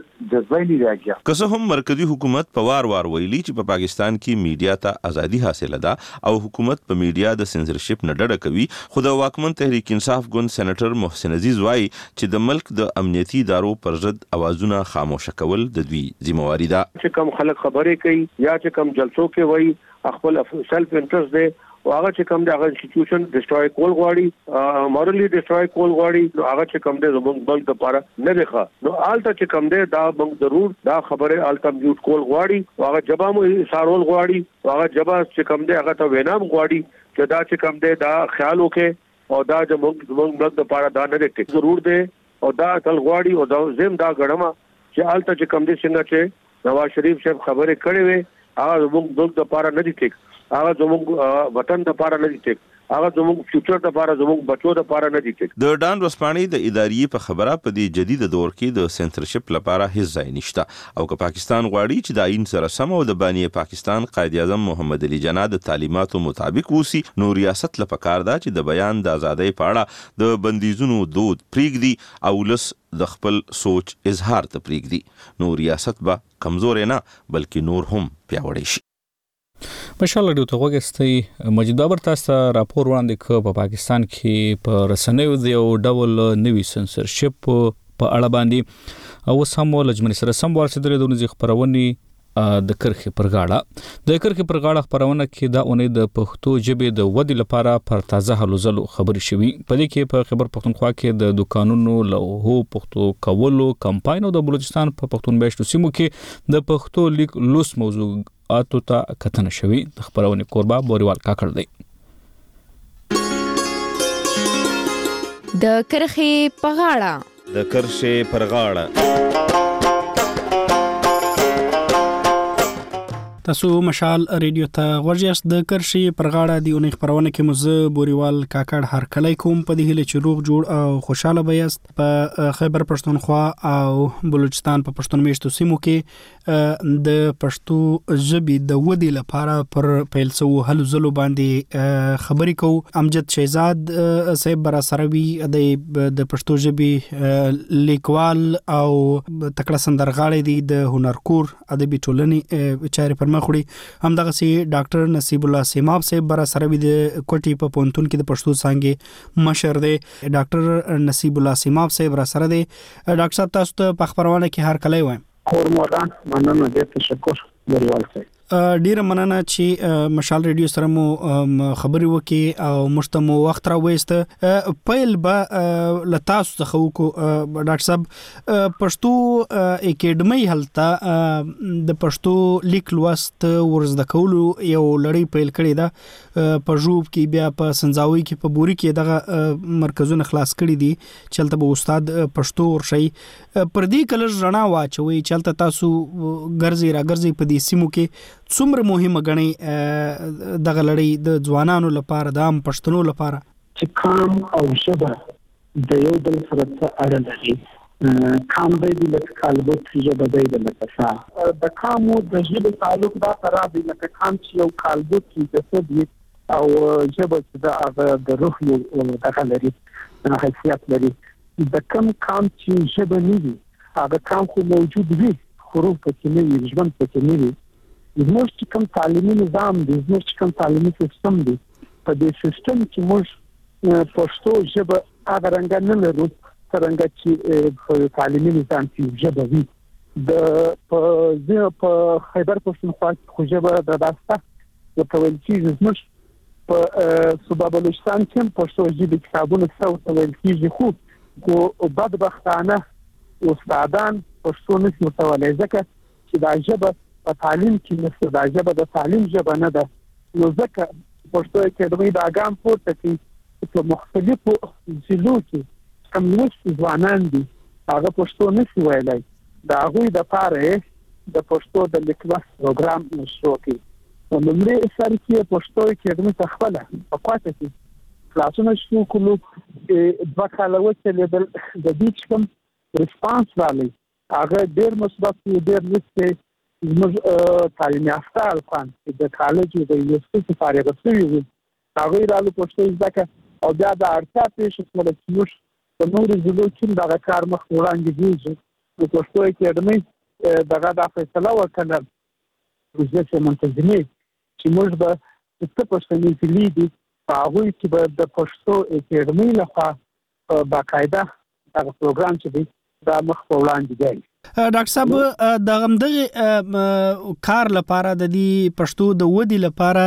ده. که څه هم مرکزی حکومت په وار ویلي چې په پاکستان کې میډیا ته ازادي حاصله ده او حکومت په میډیا د سنسرشپ نه ډډه کوي، خو د واکمن تحریک انصاف ګوند سېنیټر محسن عزیز وایي چې د ملک د امنیتي ادارو پر ضد اوازونه خاموشه کول د دوی ذمہواری ده. چې کم خلک خبرې کوي یا چې کم جلسو کې وایي خپل سیلف انټرست دی او هغه چې کم د هغه انسټیټیوشن ډیسټروي کول غواړي، مورالي ډیسټروي کول غواړي، نو هغه چې کم دی زموږ بلک لپاره نه دی ښه. نو آلته چې کم دی دا موږ ضرور دا خبره آلته میوټ کول غواړي او هغه جبا مو سارول غواړي او هغه جبا چې کم دی هغه ته وینام غواړي چې دا چې کم دی دا خیال وکړي او دا زموږ بلک لپاره دا نه دی ضرور دی او دا تل غواړي او دا زم دا غړما چې آلته چې کم دی څنګه چې نواز شریف صاحب خبرې کړې وي هغه زموږ بلک لپاره نه دی ټیک، هغه زموږ وطن لپاره نه دی ټیک، هغه زموږ فیوچر لپاره زموږ بچو لپاره نه دی ټیک. د ډان ورسپانې د ادارې په خبره په دې جدید دور کې د سنسرشپ لپاره هیڅ ځای نشته او که پاکستان غواړي چې د آئین سره سم او د بانی پاکستان قائد اعظم محمد علي جناح د تعلیماتو مطابق وسی نو ریاست لپاره کار ده چې د بیان د ازادۍ په اړه د بندیزونو دود پریږدي او لس د خپل سوچ اظهار ته پریږدي، نو ریاست به کمزور نه بلکې نور هم پیاوړی شي. مشال لري ته وګستې مجید بابر تاسو راپور وړاندې ک په پاکستان کې په رسنیو د یو ډول نوي سنسرشپ په اړه باندې او سمو لجمن سره سم ورسېدل د نوې خبرونې د کرخې پر غاړه خبرونه کې دا اونې د پښتو ژبې د ودې لپاره پر تازه هلو ځلو خبرې شوي. په دې کې په خبر پښتونخوا کې د دکانونو لوحو پښتو کولو کمپاین او د بلوچستان په پښتون میشتو سیمو کې د پښتو لیک لوس موضوع اتو ته کتنه شوي. د خبرونه قربا بوریوال کاکړ دی. د کرخې پر غاړه تاسو مشال ریډیو ته ورجاست. د کرشي پر غاړه دی اونې خبرونه کې مزه بوریوال کاکړ هر کله کوم په دې هله چې روغ جوړ او خوشاله بیاست. په خیبر پښتونخوا او بلوچستان په پښتون میشتو سیمو کې د پښتو ژبې د ودې لپاره پر پیلسو هلو زلو باندې خبرې کوو. امجد شهزاد صاحب برا سروي د پښتو ژبې لیکوال او تکړه سندرغاړی دی د هنرکور ادبي ټولنې چارې پر خوړي. همدغه سي ډاکټر نصیب الله سیماب صاحب برا سروي د کوټي په پونتون کې د پښتو څنګه مشر دی. ډاکټر نصیب الله سیماب صاحب را سره دی. ډاکټر صاحب تاسو ته په خبرونه کې هر کله وایم خورموران مننه دې تشکر بریوال صاحب. ډیره مننه چې مشال ریډیو سره مو خبرې وکي او مشتمو وخت را وېسته. پیل به لتاسو څخه وکړو ډاکټر صاحب. پښتو اکیډمي هلته د پښتو لیک لوست ورزده کولو یو لړۍ پیل کړې ده په ژوب کې، بیا په سنځاوي کې، په بوري کې دغه مرکزونه خلاص کړي دي چې هلته به استاد پښتو ورشي. پر دې کله رڼا واچوي چې هلته تاسو ګرځي په دې سیمو کې څومره مهمه غني دغه لړۍ د ځوانانو لپاره د عام پښتنو لپاره چې کام او ژبه د یو بل سره اړه لري. کام به د کالبوت ژبه د لکه د کامو د ژبې تعلق دا تر دې لکه کام چې یو کالبوت د څه او ژبه چې د روح یو دغه لري حیثیت لري. د کام چې ژبه نه وي هغه کام خو موجود وي، حروف پکې نه وي، ژوند پکې نه وي. زموږ چې کوم تعلیمي نظام دی، زموږ چې کوم تعلیمي سیستم دی، په دې سیستم کې موږ پښتو ژبه هغه رنګ نه لرو څنګه چې په تعلیمي نظام کې ژبه وي. په خیبر پښتونخوا کې خو ژبه د داسته ورته ویل کېږي. زموږ په صوبه بلوچستان کې پښتو ژبې کتابونه څه ویل کېږي، خو بدبختانه استادان پښتو نشي ورته ویلی ځکه چې دا ژبه په تعلیم کې نشته، دا ژبه د تعلیم ژبه نه ده. نو ځکه پښتو اکیډمي دا ګام پورته کوي چې په مختلفو ضلعو کې کوم لوستي ځوانان دي هغه پښتو نشي ویلی، د هغوی دپاره د پښتو د لیک لوست پروګرام شروع کړي. په لومړي سر کې پښتو اکیډمي ته خپله په کوټه کې کلاسونه شروع کړو 2 کال وچلیدل د دې کوم ریسپانس راغلی هغه ډېر مثبت ډېر نسبت زموږ تعلیم یافته الفان د کالج د یونیورسيټي فارغ شوي وو هغه رالو پښتو ځکه او بیا د اړتیا پېښ شوه چې موږ په نورو ژبو کې دا کار مخ وړاندې دیږي د پښتو اکیډمي دغه د فیصله وکړه چې منتظمې چې موږ به څه پښتني فعالي دي هغه چې د پښتو اکیډمي لخوا باقاعده دا پروګرام چې دی دا مخ وړاندې دی. ډاکټر صاحب د غمدغه کار لپاره د دې پښتو د ودی لپاره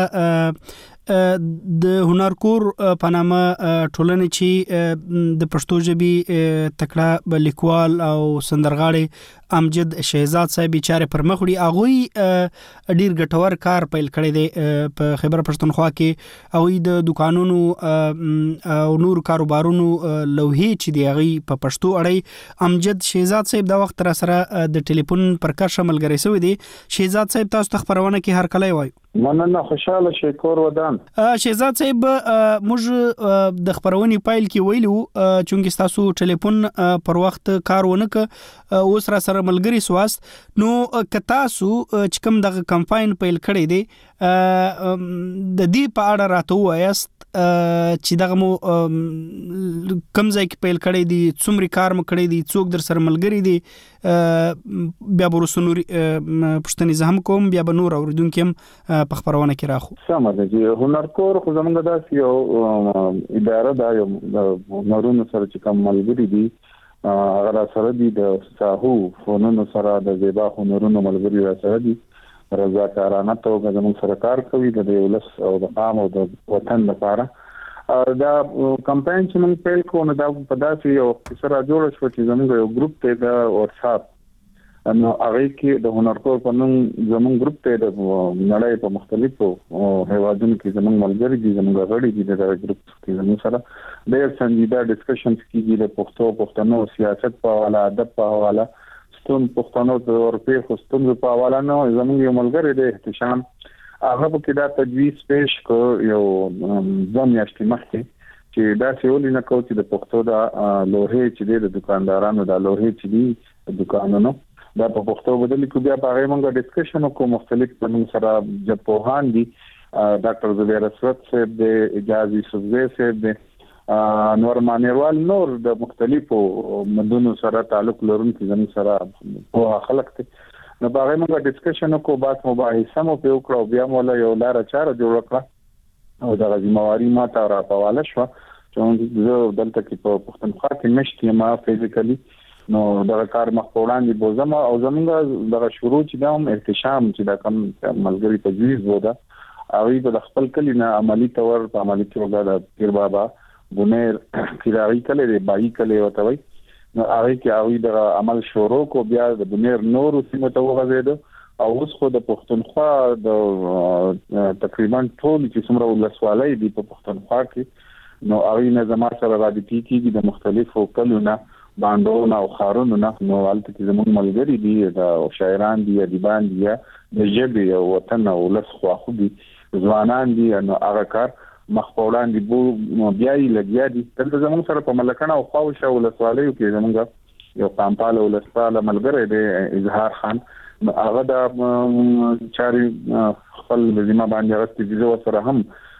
د هنرکور په نامه ټولنې چې د پښتو ژبې تکړه لیکوال او سندرغاړي امجد شهزاد صاحب بیچاره پر مخ وړي هغه ډیر ګټور کار پیل کړی دی په خیبر پښتونخوا کې او د دکانونو او نور کاروبارونو لوحې چې دی هغه په پښتو اړای امجد شهزاد صاحب دا وخت را سره د ټلیفون پر کار شامل غړي سوی دی. شهزاد صاحب تاسو ته خبرونه کې هر کله وایو. مننه خوشاله شي کور ودان. شهزاد صاحب موږ د خبرونې پایل کې ویلو چې تاسو ټلیفون پر وخت کار ونه ک اوس را سره ملګری سواست نو کتاسو چې کوم د کمپاین پیل کړی دی د دې په اړه راته وایست چې دغه مو کم ځای کې پیل کړی دی څومره کار مو کړی دی څوک در سره ملګری دی بیا ورسونوري پښتني زهم کوم بیا به نور اوردونکو هم په خبرونه کې راخو. سم ده چې هنرکور خو زمونږ داس یو اداره دا یو نورونو سره چې کوم ملګری دي هغه سره دي د ساحو فنونو سره د زیبا هنرونو ملګری سره دي رضاکارانه توګه زموږ سره کار کوي د ولس او د عام او د وطن لپاره. دا کمپاین چې موږ پیل کوو نو دا په داسې یو سره جوړ شو چې زموږ یو ګروپ ته د واتساپ نو هغه کې د هنرکور په نوم زموږ ګروپ ته د نړۍ په مختلفو هیوادونو کې زموږ ملګري دي زموږ غړي دي د ګروپ کې زموږ سره ډېر سنجیده ډسکشنز کیږي د پښتنو سیاست په حواله ادب په حواله ستون پښتنو د اورپی خستون په حواله نو زموږ یو ملګری دی احتشام هغه په کې دا تجویز پیش کو یو ځمیاشتي مخکې چې دا سیول نه کو چې د پښتو د لوهې چې د دکاندارانو د لوهې چې دي دکانونو دا په پښتو بدل کې بیا په هغه موږ ډسکشن کو مختلف پنځه سره جپوهان دي ډاکټر زبیر اسود صاحب د اجازه سوزه صاحب د نورمانیروال نور د مختلفو مدونو سره تعلق لرونکي زموږ سره په خلق ته نو باغې موږ ډسکشن کو بعد مباحثه مو په وکړو بیا مولا یو لار چار جوړ کړ او د ذمہواری ما ته را پواله شو چې زه دلته کې په پښتونخوا کې مشتي ما فزیکلی نو دا کار مخوړاندې بوزم او زمونږ د شروع چې دا هم احتشام چې دا کم ملګری تجویز ودا او د خپل کلی نه عملی تور په عملی توګه د پیر بابا بونیر کیراوی کله دی بای کله وته وي نو هغه کې هغه د عمل شروع کو بیا د بونیر نور سیمه ته وغځید او اوس خو د پښتونخوا د تقریبا ټول چې څومره ولسوالۍ دي په پښتونخوا کې نو هغه نه زما سره رابطې کیږي د مختلفو کلونو باندونه او خارونو نه نو حالت کې زموږ ملګری دي د شاعران دي ادیبان دي د ژبې او وطن او ولس خواخو دي ځوانان دي نو هغه کار مخوړان دي بو بیا یې لګیا دي تل زموږ سره په ملکنه او خواوشه ولسوالیو کې زموږ یو قامپال ولسواله ملګری دی اظهار خان هغه د چاري خپل ذمہ باندې راستي دي سره هم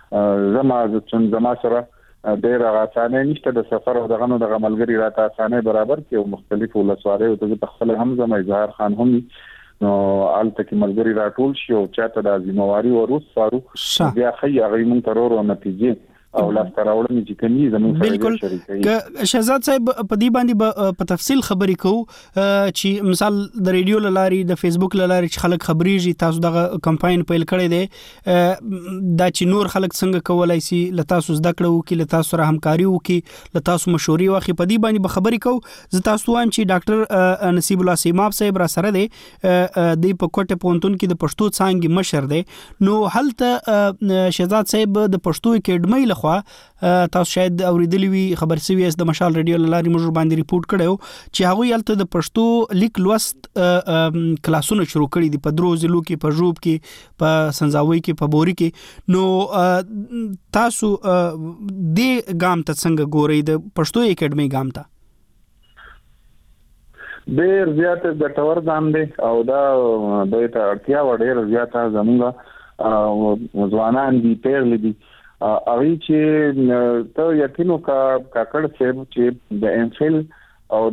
زما سره ډېر اسانه نشته د سفر او دغه ملګری راته اسانه برابر کې او مختلف ولسوالیو ته په خپل هم زما اظهار خان هم نو آلته کې ملګری راټول شي او چاته د ذمہواری ورس فارو بیا خي هغه مون ترور او نتیجه او لاستراوړنې چې کوي زموږ سره شریکي شهزاد صاحب په دې باندې په تفصیل خبرې کوو چې مثال د ریډیو لاري د فیسبوک لاري چې خلک خبريږي تاسو دغه کمپاین پیل کړی دی دا چې نور خلک څنګه کولای شي لتاسو زده کړو کې لتاسو سره همکاري وکي لتاسو مشورې واخی په دې باندې به خبرې کوو زه تاسو وایم چې ډاکټر نصیب الله سیماب صاحب را سره دی د پکوټه پونتون کې د پښتو څنګه مشر دی نو هلته شهزاد صاحب د پښتو اکیډمي خوا تاسو شاید اوریدلی وي خبر سوي اس د مشال ریډیو لاري موږ باندې ریپورت کړو چې هغه یالته د پښتو لیک لوست کلاسونه شروع کړي دي په درو ضلعو کې په ژوب کې په سنځاوي کې په بوري کې نو تاسو د ګام ته څنګه ګورئ د پښتو اکیډمي ګام ته ډېر زیات ګټور ګام دی او دا د اړتیا ډېر زیاته زموږ ځوانان دي پیغلي دي اوی چې ته یقینو کا کاکړ صاحب چې د امفل او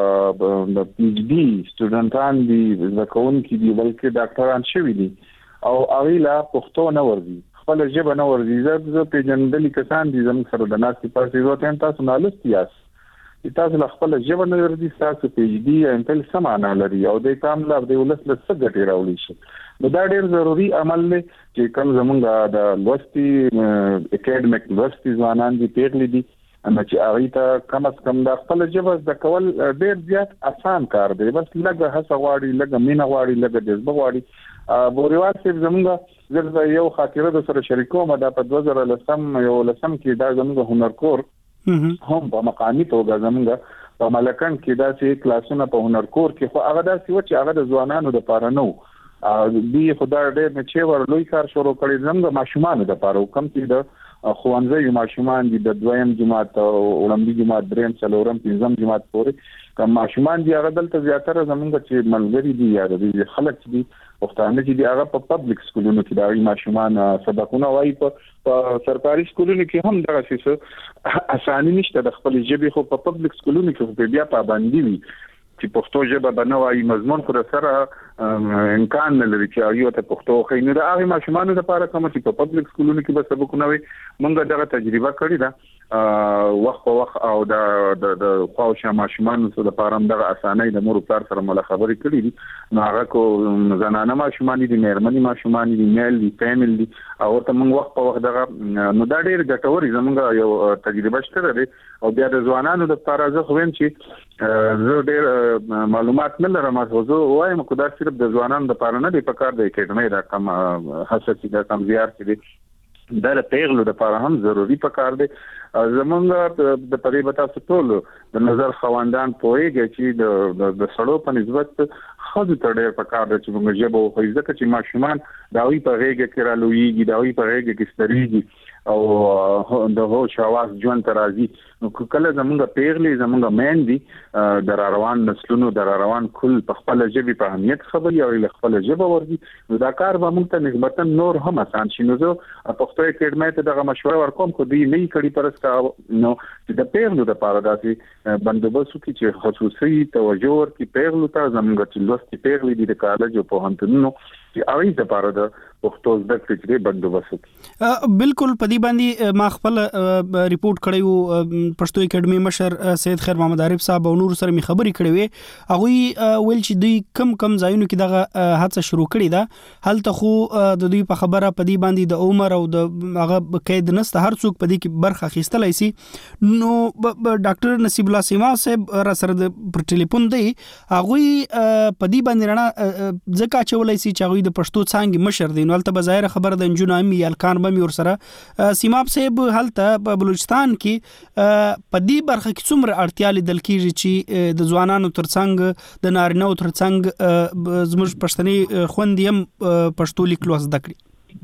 د پی ایچ ډي سټوډنټان دي زکون کې دي بلکې ډاکټران شوي دي او اوی لا پښتو نه ورزي خپل ژبه نه ورزي زه پیژندل کسان دي زموږ سره د ناس په سیزو تاسو نه لستیاس تاسو خپل ژبه نه ورزي تاسو پی ایچ ډي امفل سمانه لري او د کامل د ولس له څه ګټي راوړي شي نو دا ډېر ضروری عمل دی چې کوم زمونږ د لوستي اکیډمیک لوستي ځوانان دي پیغلي دي چې هغه ته کم از کم د خپل ژبه د کول ډېر زیات آسان کار دی بس لږه هڅه غواړي لږه مینه غواړي لږه جذبه غواړي بوريوال صاحب زمونږ زړه یو خاطره د سره شریکوم دا په 2010 یو لسم کې دا زمونږ هنرکور هم په مقامی توګه زمونږ په ملکن کې دا چې کلاسونه په هنرکور کې خو هغه دا چې هغه د ځوانانو د پاره نو دی خدای دې چې ور لوی کار شروع کړی زموږ ماشومان د پاره کوم چې د خوانځي ماشومان دي د دویم جماعت او وړاندې جماعت دریم څلورم پنځم جماعت پورې کوم ماشومان دي هغه دلته زیاتره زموږ چې ملګری دي یا د خلک دي وختانه چې دی هغه په پبلک سکولونو کې دا ماشومان سبقونه وایي په سرکاري سکولونو کې هم دغه څه اساني نشته د خپل ژبې خو په پبلک سکولونو کې بیا پابندي وي چې پښتو ژبه بنوي مضمون خو سره امکان نه لري چې یو ته پښتو خو نه د هغه ماشومان لپاره کوم چې په پبلک سکولونو کې به سبقونه وي مونږ دغه تجربه کړې ده وخت په وخت او د خواوشا ماشومان سره لپاره دغه اسانۍ د مور پلار سره مل خبرې کړې دي نو هغه کو زنانه ماشومان دي مېرمنې ماشومان دي میل دي فیمل دي او ته مونږ وخت په وخت دغه نو دا ډېر ګټور زمونږ یو تجربه شته ده او بیا د ځوانانو لپاره زه خو ویم چې زه ډېر معلومات نه لرم خو زه وایم چې دا صرف د ځوانانو لپاره نه دی په کار د اکیډمي دا کم هڅه چې دا کم زیار چې دا له پیغلو لپاره هم ضروری په کار دی زمونږ د پرې بتا ټول د نظر خواندان پوهیږي چې د سړو په نسبت خځو ته ډېر په کار دی چې موږ ژبه خو ځکه چې ماشومان دا وی په غېږ کې رالویږي دا وی په غېږ کې ستړيږي او د هوش आवाज ژوند ترازی نو کله زمونږ پیغلي زمونږ مین دي د روان نسلونو د روان کل په خپل ژبه په اهمیت خبري او له خپل ژبه وردي نو دا کار به موږ ته نسبتا نور هم آسان شي نو زه پښتو اکیډمي ته دغه مشوره ورکوم خو دی نه کړي پرسکا نو چې د پیغلو د پاره داسې بندوبست کې چې خصوصي توجه ورکړي پیغلو ته زمونږ چې لوستي پیغلي دي د کالج په هنتونو چې اوی د پاره د پښتو زده کړې بندوبست بالکل پدی باندې ما خپل ریپورت کړیو پښتو اکیډمي مشر سید خیر محمد عارف صاحب او نور سره می خبري کړې وي هغه ویل چې دوی کم ځایونو کې دغه هڅه شروع کړې ده هلته خو د دوی په خبره پدی باندې د عمر او د هغه قید نسته هر څوک پدی کې برخه اخیستلای شي نو ډاکټر نصیب الله سیما صاحب را سره پر ټلیفون دی هغه پدی باندې رڼا ځکه چولای شي چې هغه د پښتو څنګه مشر دی نو هلته بظاهر خبره د انجونو امي الکان بمي ور سره سیماب صاحب هلته په بلوچستان کې په دې برخه کې څومره اړتیا لیدل کیږي چې د ځوانانو ترڅنګ د نارینه‌و ترڅنګ زموږ پښتني خوندیم پښتو لیکلو زده کړي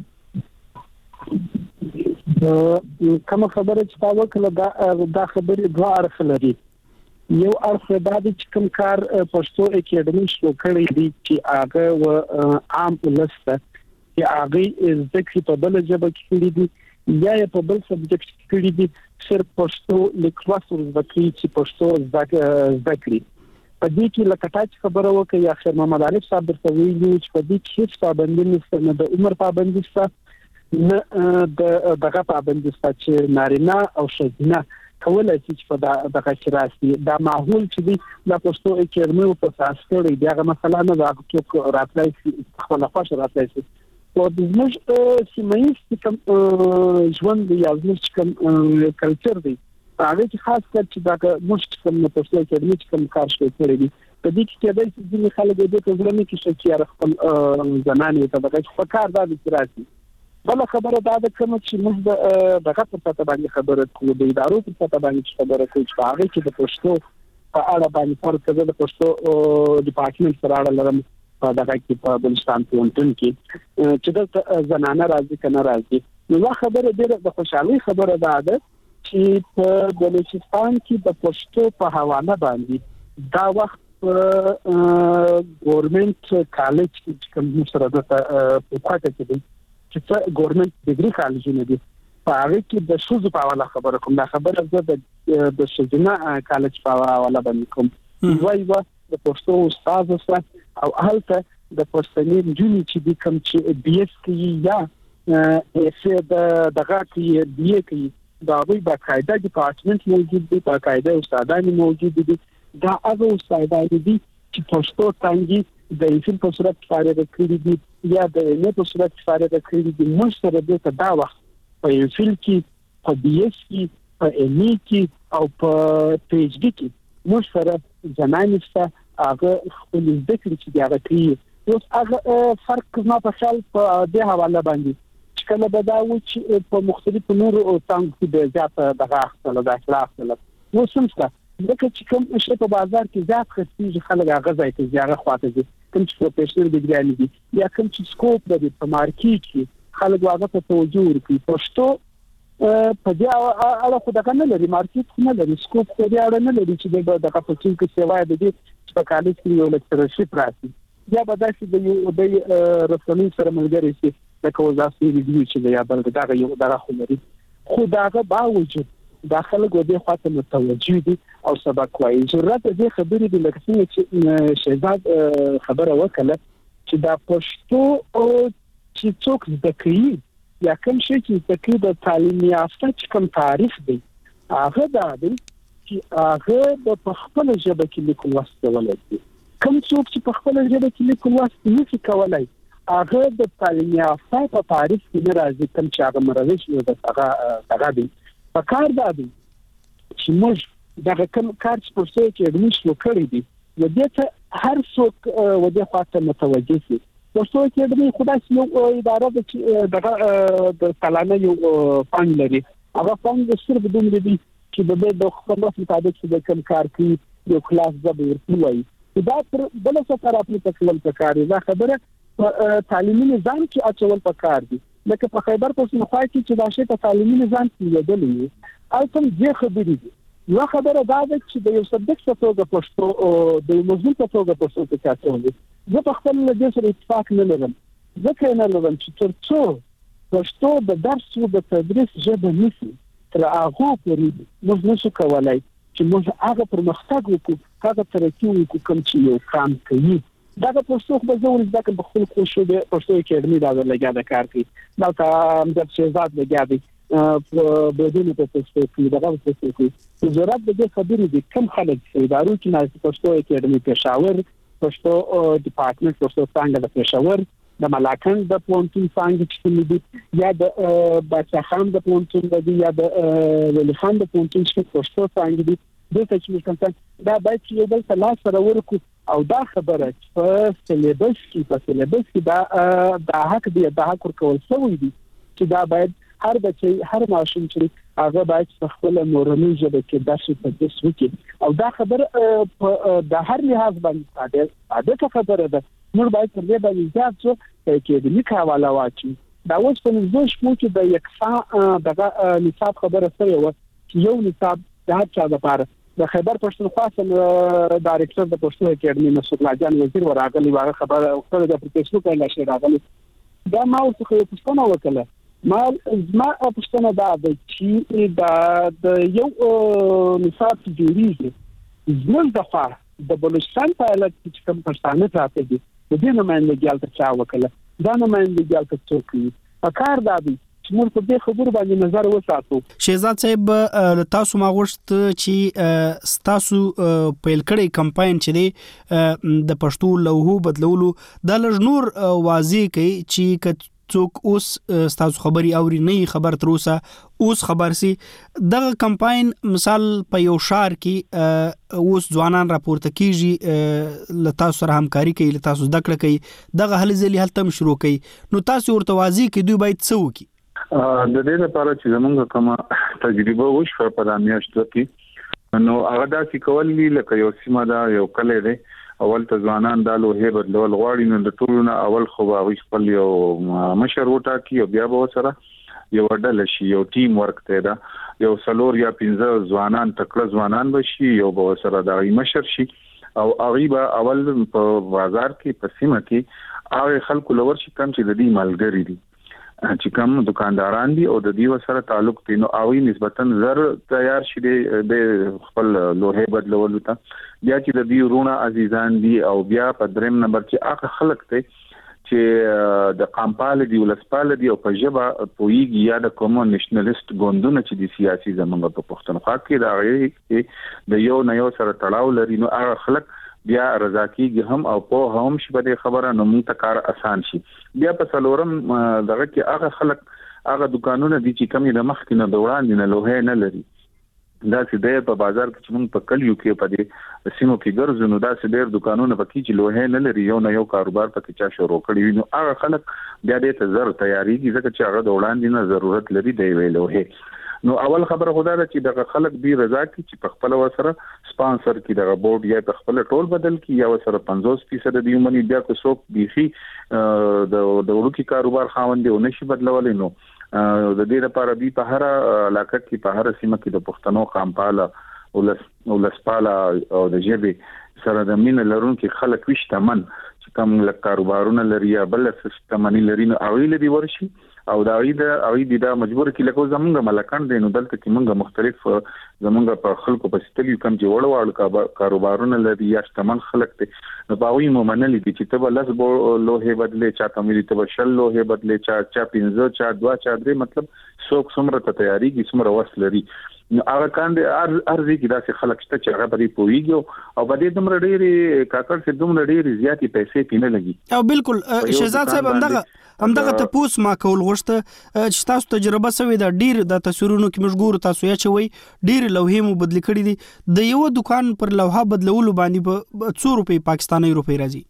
کوم خبره چې تاسو کله دا خبره دوه اړخ لري یو اړخ دا چې کوم کار پښتو اکیډمي شروع کړی دی چې هغه عام ولسته چې هغه ذکر په بل ژبه کې کړی دي یا په بل سبجیکټ کې کړی دي صرف پښتو لیکل ورزده چې پښتو زده کړي په دې کې لکه خبره وکړي یا خیر محمد عارف صاحب درته ویلي چې په دې کې هیڅ پابندي نشته نه د عمر پابندي شته نه د دغه پابندي شته چې نارینه او ښځینه کولای شي چې په دغه کې راشي دا معقول چې دی د پښتو اکیډمي په اساس کې دی هغه مثلا نه دا څوک راتلای شي خپل خوښ راتلای شي او د زموږ سیمایي کوم ژوند یا زموږ کوم کلچر دی هغه چې خاص کر چې دا موږ کوم پښتو اکیډمي کوم کار شوی کړی دی په دې کې د دې خلک د ټولنې کې چې خپل زنانه ته دغه په کار دا د راسي بل خبره دا ده کوم چې موږ د دغه په ساته باندې خبره کوو د ادارو په ساته باندې خبره کوو چې هغه کې د پښتو په اړه باندې فرض د پښتو ډپارټمنټ سره اړه لرم په دغه کې په بلوچستان پوهنتون کې چې د زنانه راځي کنه راځي نو خبره ډېره د خوشحالي خبره ده چې په بلوچستان کې د پښتو په حواله باندې دا وخت ګورنمنت کالج چې کوم سره د پوکاټه کې دي چې ګورنمنت ډیګري کالج نه دي په هغه کې د شوزو په حواله خبره کوم دا خبره د شوزنا کالج په حواله باندې کوم وایي د پښتو استاد او هلته د پښتني جونی چې د کوم چې بي اس کې یا چې دغه کې بي ا کې دا وی باقاعده ډپارټمنټ موجود دي باقاعده استادان موجود دي دا هغه استادان دي چې پښتو څنګه د انسان په صورت فارغ کړی دي یا د نه په صورت فارغ کړی دي مشره د دا وخت په انسان کې په بي اس کې په ام ای کې او په پی ایچ ډي کې مشره زمانسته هغه خپل ذکر چې هغه کوي اوس هغه فرق نه په خپل په د حواله باندې کله به دا و چې په مختلفو نورو څنګه کې د زیات دغه اخلاق د اخلاق نو څنګه لکه چې کوم شی په بازار کې زیات خرڅېږي خلک هغه ځای ته زیاره خواته دي کوم چې پروفیشنل ډیګری دي یا کوم چې سکوپ لري په مارکیټ کې خلک هغه ته توجه ورکوي پښتو په دې اړه خو دغه نه لري مارکیټ نه لري سکوپ په دې اړه نه لري چې دغه په څیر کې سیوا د دې په کالج کې یو لیکچرشپ راځي یا به داسې د یو د رسنۍ سره ملګری شي لکه وزاسي ویډیو چې د یادل دغه یو دغه خو لري خو دغه باوجود داخله ګودې خاطر متوجي دي او سبق وایي ضرورت دې خبرې د لکه چې شهزاد خبره وکړه چې دا پښتو او چې څوک د کوي یا کوم شي چې د کوي د تعلیم یافته چې کوم تعریف دی هغه دا دی چې هغه په خپل ژبه کې لیکل واستولای دي کوم څوک چې په خپل ژبه کې لیکل واستول نشي کولای هغه د تعلیم یافته په تعریف کې نه راځي کوم چې هغه مروج یو دغه دی په کار دا دی چې موږ دغه کوم کار چې په څه کې ادمیشن وکړی دی و دې ته هر څوک و دې خاطر متوجه شي پښتو کې د خدای یو اداره د دغه د سالانه یو فند لري هغه فند د سر بدون دی چې د خپل مطابق د کوم کار کوي یو کلاس زبر ورکوي دا تر بل څه کار خپل تکول پکاري دا خبره تعلیمي نظام کې اچول پکار دي لکه په خیبر پښتونخوا کې چې دا شی په تعلیمي نظام کې یادلې او کوم ځای خبرې دي یو خبره دا ده چې د یو سبجیکټ په توګه پښتو او د موضوع په توګه پښتو کې تاسو زه په خپل له سره اتفاق نه لرم ځکه نه لرم چې ترڅو پښتو د درس او د تدریس ژبه نشي تر هغه پورې موږ نشو کولای چې موږ هغه پرمختګ وکړو هغه ترقی وکړو کوم چې یو کام کوي دا د پښتو په ځول ځکه په خپل کوشش د پښتو اکیډمي دا لګیا د کار کوي دا د شهزاد لګیا دی په بدون په پښتو کې دا په پښتو کې ضرورت د خبرې د کم خلک ادارو چې نه پښتو اکیډمي پېښور پښتو ډپارټمنټ پښتو څنګه د پېښور د ملاکنډ د پونتون څنګه چې دي یا د بچا خان د پونتون دی یا د ولی خان د پونتون چې پښتو څنګه دي د څه چې څنګه دا باید یو بل ته لاس سره ورکو او دا خبره په سلیبس کې دا حق دی دا حق ورکول شوی دی چې دا باید هر بچي هر ماشوم چې هغه باید خپل مورنۍ ژبه کې درس تدریس وکړي او دا خبره د هر لحاظ باندې عادت خبره ده موږ باید تر دې باندې زیات څه کې د نکاح واچو دا اوس په نږدې شمو کې د یکسا دغه نصاب خبره سره و چې یو نصاب د هر چا لپاره د خیبر پښتونخوا سم ډایرکټر د پښتو اکیډمي مسعود الله جان وزیر ورغلی واغه خبره او د پروفیسور کله شي راغلی دا ما ورته خو پښتنه وکړه ما پښتنه دا چې د یو نصاب جوړیږي زموږ د خوا د بلوچستان په حالت کې کوم پښتانه راځي د دې نمائندګي الته چا وکړه دا نمائندګي الته څوک په کار دا دی چې موږ په دې خبرو باندې نظر وساتو شهزاد صاحب تاسو ما غوښت چې تاسو پیل کړی کمپاین چې دی د پښتو لوحو بدلولو د لږ نور واضح کوي چې څوک اوس تاسو خبري اوري نه خبر تر اوسه اوس خبر سي دغه کمپاین مثال په یو شهر کې اوس ځوانان راپورته کیږي ل تاسو سره همکاري کوي ل تاسو زده کړه کوي دغه هلې ځلې هلته شروع کوي نو تاسو ورته واضح کې دوی باید څه وکړي د دې لپاره چې زمونږ کومه تجربه وشوه په د میاشتو کې نو هغه داسې کولی لکه یو سیمه دا یو کلی دی اول ته ځوانان د لوهې بدلول غواړي نو د ټولو نه اول خو هغوی خپل یو مشر وټاکي او بیا به سره یو ډله شي یو ټیم ورک دی دا یو 4 یا 15 ځوانان تکړه ځوانان بشي یو به سره د مشر شي او هغه به اول په بازار کې په سیمه کې هغه خلکو لور شي کم چې د دې مالګری دي چې کوم دکانداران دي او د دې سره تعلق دي نو اوی نسبتا زر تیار شي د خپل لوهې بدلول ته بیا چې د دې رونه عزیزان دي او بیا په دریم نمبر چې هغه خلک ته چې د قامپال دی ولسپال دی او په جبا پویږي یا د کوم نېشنلیست ګوندونه چې د سیاسي زمونږ په پښتونخوا کې دا د یو نه یو سره تړاو لري نو هغه خلک بیا رضا کیږي هم او په هم شي په خبره نو موږ ته کار اسان شي بیا په سلورم دغه کې هغه خلک هغه دکانونه دي چې کمی د مخ کې نه دوړان دي نه لوهې نه لري دا چې د په بازار کې چې موږ په کلیو کې په دې سیمو کې ګرځو نو دا چې ډېر دکانونه پکې چې لوهې نه لري یو نه یو کاروبار پکې چا شروع کړی نو هغه خلک بیا دې ته زر تیاریږي ځکه چې هغه دوړان دي نه ضرورت لري دی ویلوهې نو اول خبره خدا ده چې دغه خلک به رضا کی چې په خپل وسره سپانسر کی دغه بورډ یا په خپل ټول بدل کی یا وسره 50% د یومنی بیا کو څوک بيخي د ورکی کاروبار خاوند دی او نشي بدلولې نو د دې لپاره به په هر علاقه کې په هر سیمه کې د پښتنو قامپاله او لسپاله او د جبه سره د مين لرونکو خلک وشتمن چې کوم کاروبارونه لري یا بل سیستمانی لري نو اویل دی ورشي او دا اړې دا مجبور کی لکه زمونږ ملکان دي نو دلته کې موږ مختلف زمونږ په خلکو په ستلي کم چې وړوال کاروبارونه لري یا شتمن خلک دي نو باوی مومنلی دي چې ته لږ لوهې بدلې چا تمري ته شل لوهې بدلې چا 15 چا 2 چا 3 مطلب څوک څومره ته تیاری کی څومره وس لري نو هغه کاندي ارزي کې داسې خلک شته چې هغه پرې پويږي او باندې دومره ډېری کاکړ چې دومره ډېری زیاتې پیسې پینه لګي او بالکل شهزاد صاحب همدغه تاسو ما کول غوښته چې تاسو تجربه سوي دا ډیر د تصویرونو کې مشګور تاسو یا چوي ډیر لوهې مو بدل کړی دي د یو دکان پر لوحه بدلولو باندې په 2 روپے پاکستاني روپے راځي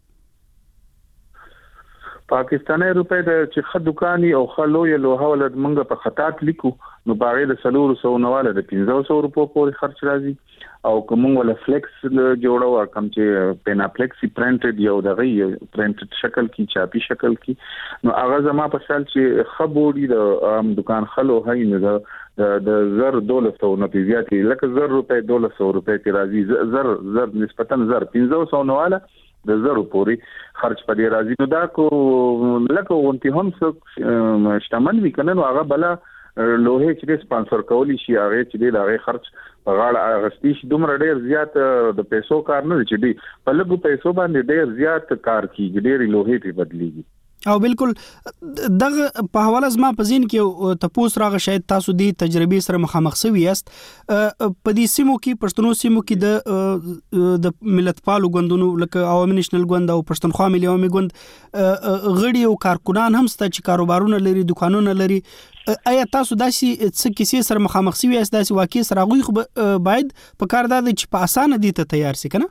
پاکستاني روپے د چې خد دکاني او خلو یې لوحه ولر منګه په خطات لیکو نو باغې د 300 نواله د 1500 روپو پورې خرچ راځي او کوم ولا فلیکس جوړو کوم چې پیناپلیکس پرنټډ یو دغه پرنټډ شکل کی چاپی شکل کی نو هغه زما په سال چې خبودي د دکان خلو هاي نه د زر $200 نه پیږي لکه زر روپے $200 کې راځي زر نسبتا زر 1500 نواله د زرو پوری خرچ پدې راځي نو دا کو لکه اونتی هم څه شتمن وی کنه نو هغه بلا لوهې چې سپانسر کولی شي هغه چې د خرچ په غاړه اغستی شي دومره ډیر زیات د پیسو کار نه چې دی په لږو پیسو باندې ډیر زیات کار کیږي ډیر لوهې په بدلیږي او بالکل دغه په حواله زما په ذهن کې تاسو راغه شاید تاسو دی تجربه سره مخامخ شوي یاست په دې سیمو کې پښتنو سیمو کې د ملتپالو غوندونو لکه عوامي نېشنل غوند او پښتونخوا ملي عوامي غوند غړي او کارکونان هم ست چې کاروبارونه لري دکانونه لري آیا تاسو داسې څه کیسې سره مخامخ شوي یاست داسې واقع سره غوي باید په کار د چې په اسانه دي ته تیار سي کنه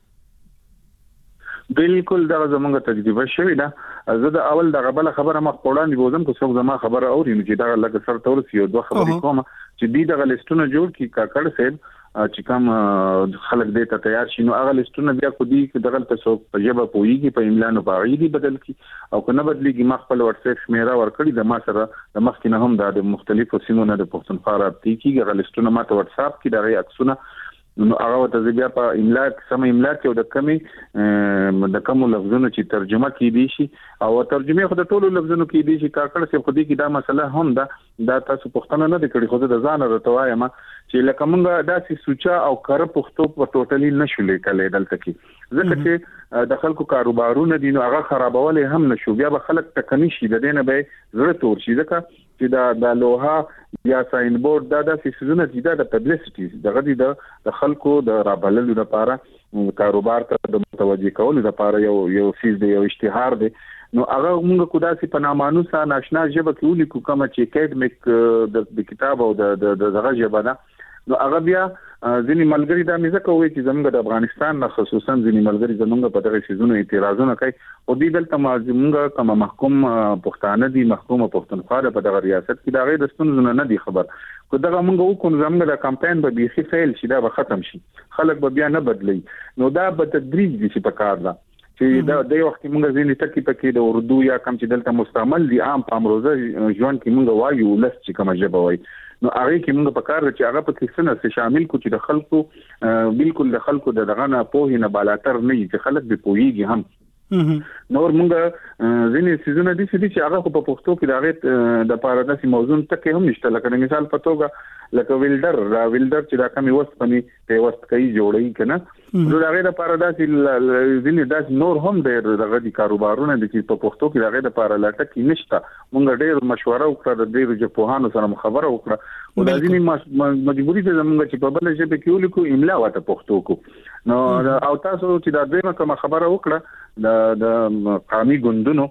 بالکل دا زمونږ تجربه شوې ده زه د اول د غبل خبره مخ وړاندې بوزم کو څوک زما خبره اوري نو چې دا لکه سر تور سی دوه خبرې کوم چې دې د لیستونو جوړ کی کاکړ سیل چې کوم خلک دې ته تیار شي نو هغه لیستونه بیا کو دي چې دغه تاسو په جبه پويږي په املا نو باغې دي بدل کی او کنه بدلېږي مخ په واتس اپ شمیره ورکړي د ما سره د مخ کې نه هم د مختلفو سیمونو د پښتونخوا رابطې کیږي هغه لیستونه ماته واتس اپ کې دغه عکسونه نو هغه ته بیا په املا سم املا کې او د کوم لفظونو چې ترجمه کیدی شي او ترجمه خو د ټولو لفظونو کیدی شي کاکړ څه خو دې کې دا مسله هم دا تاسو پښتنه نه کړی خو د ځان راټوایم چې لکه مونږ داسې سوچا او کار پښتو په ټوټلی نشولې کله دلته کې ځکه چې د خلکو کاروبارونه دي نو هغه خرابولې هم نشو بیا به خلک تکني شي د دې نه به زړه تور شي ځکه چې د لوها یا ساين بورد دا سيزونه دي د پبلسټي دغه د خلکو د رابللو لپاره کاروبار ته د متوجي کولو لپاره یو سیس دی یو اشتهار دی نو هغه موږ کو داسې په نامانوسه ناشنا ژبه کې ولیکو کوم چې اکیډمیک د کتاب او د دغه ژبه ده نو هغه بیا ځینې ملګری دا مې ځکه وایي چې زموږ د افغانستان نه خصوصا ځینې ملګری زموږ په دغه شیزونو اعتراضونه کوي او دوی دلته موږ کوم محکوم پښتانه دي محکوم پښتونخوا په دغه ریاست کې دا غیر د ستونزو نه دي خبر کو دغه موږ وکړو زموږ د کمپاین به بیخي فیل شي دا به ختم شي خلک به بیا نه بدلی نو دا به تدریج دي چې په کار ده چې دا د وخت موږ ځینې ټکی پکې د اردو یا کم چې دلته مستعمل دي عام په امروزه ژوند کې موږ وایو لس چې کوم ژبه وایي نو هغه کې موږ په کار چې هغه پکې څه شامل کو چې د خلکو بالکل د خلکو دغه نه پوهې نه بالاتر نه چې خلک به پوهیږي هم نور موږ ځینې سيزونه دي چې هغه په پښتو کې دغه د پاراداسي موضوع ټکی هم نشته لکه مثال پتوګه لکه ویلډر چې دا کومي وسپنی په وست کوي جوړي کنه نو دا غیر پاراداسي ځینې داس نور هم دغه دي کاروبارونه دي چې په پښتو کې دغه د پارلاټه کې نشته مونږ ډېر مشوره وکړه د ډېر ژبپوهانو سره خبره وکړه او د ځینې مجبوري ته زمونږ چې په بل ژبه کې ولیکو املا واته پښتو کو نو او تاسو چې دا دویمه کوم خبره وکړه د قومي ګوندونو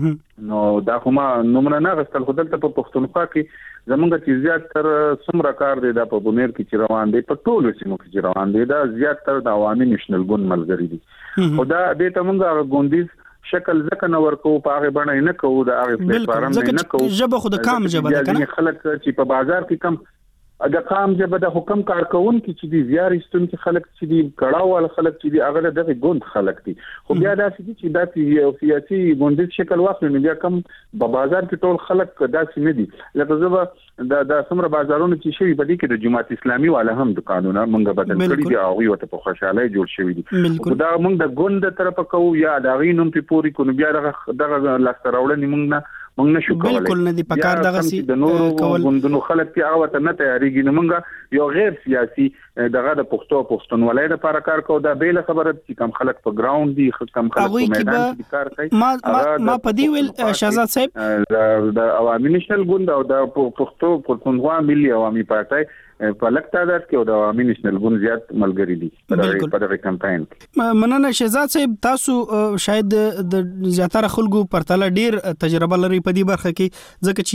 نو دا کومه نمونه نه غستل خدلته په پښتونخوا کې زمونږ چې زیات تر څومره کار دی دا په بونیر کې چې روان دی په ټولو سیمو کې چې روان دی دا زیات تر د عوامي نېشنل ګوند ملګری دي خدا دې ته موږ ګوندیز شکل ځکه نو ورکو په هغه باندې نه کوو د هغه پلیټفارم نه کوو ژبه خود کام ژبه ده کنه خلک چې په بازار کې کم د قام ژبه د حکم کارکون کې چې دي زیارستون کې خلک چې دي کړهوال خلک چې دي هغه دغه ګوند خلک دي خو بیا داسې دي چې داسې سیاسي ګوند شکل واخلي نو بیا کم په بازار کې ټول خلک داسې نه دي لکه زه د څومره بازارونو چې شوی په دې کې د جماعت اسلامي والا هم دکانونه مونږ بدل کړی دي او یو ته په خوشاله جوړ شوی دي دا مونږ د ګوند طرف کوو یا د غینوم په پوری کو نو بیا دغه لاستراوړنی مونږ نه شو کولای بالکل نه دی پکار دغه سي د نورو ګوندونو خلک چې هغه ته نه تیاریږي نو مونږ یو غیر سیاسي دغه د پښتونولۍ لپاره کار کوو دا بیل خبره چې کم خلک په ګراوند دي کم خلک په میدان کې کار کوي ما په دې ویل شهزاد صاحب د عوامي نېشنل ګوند او د پښتونخوا ملي عوامي پارټي په لک تعداد کې او د عوامي نېشنل ګوند زیات ملګری دي په دغه کمپاین کې مننه شهزاد صاحب تاسو شاید د زیاتره خلکو پرتله ډیر تجربه لري په دې برخه کې ځکه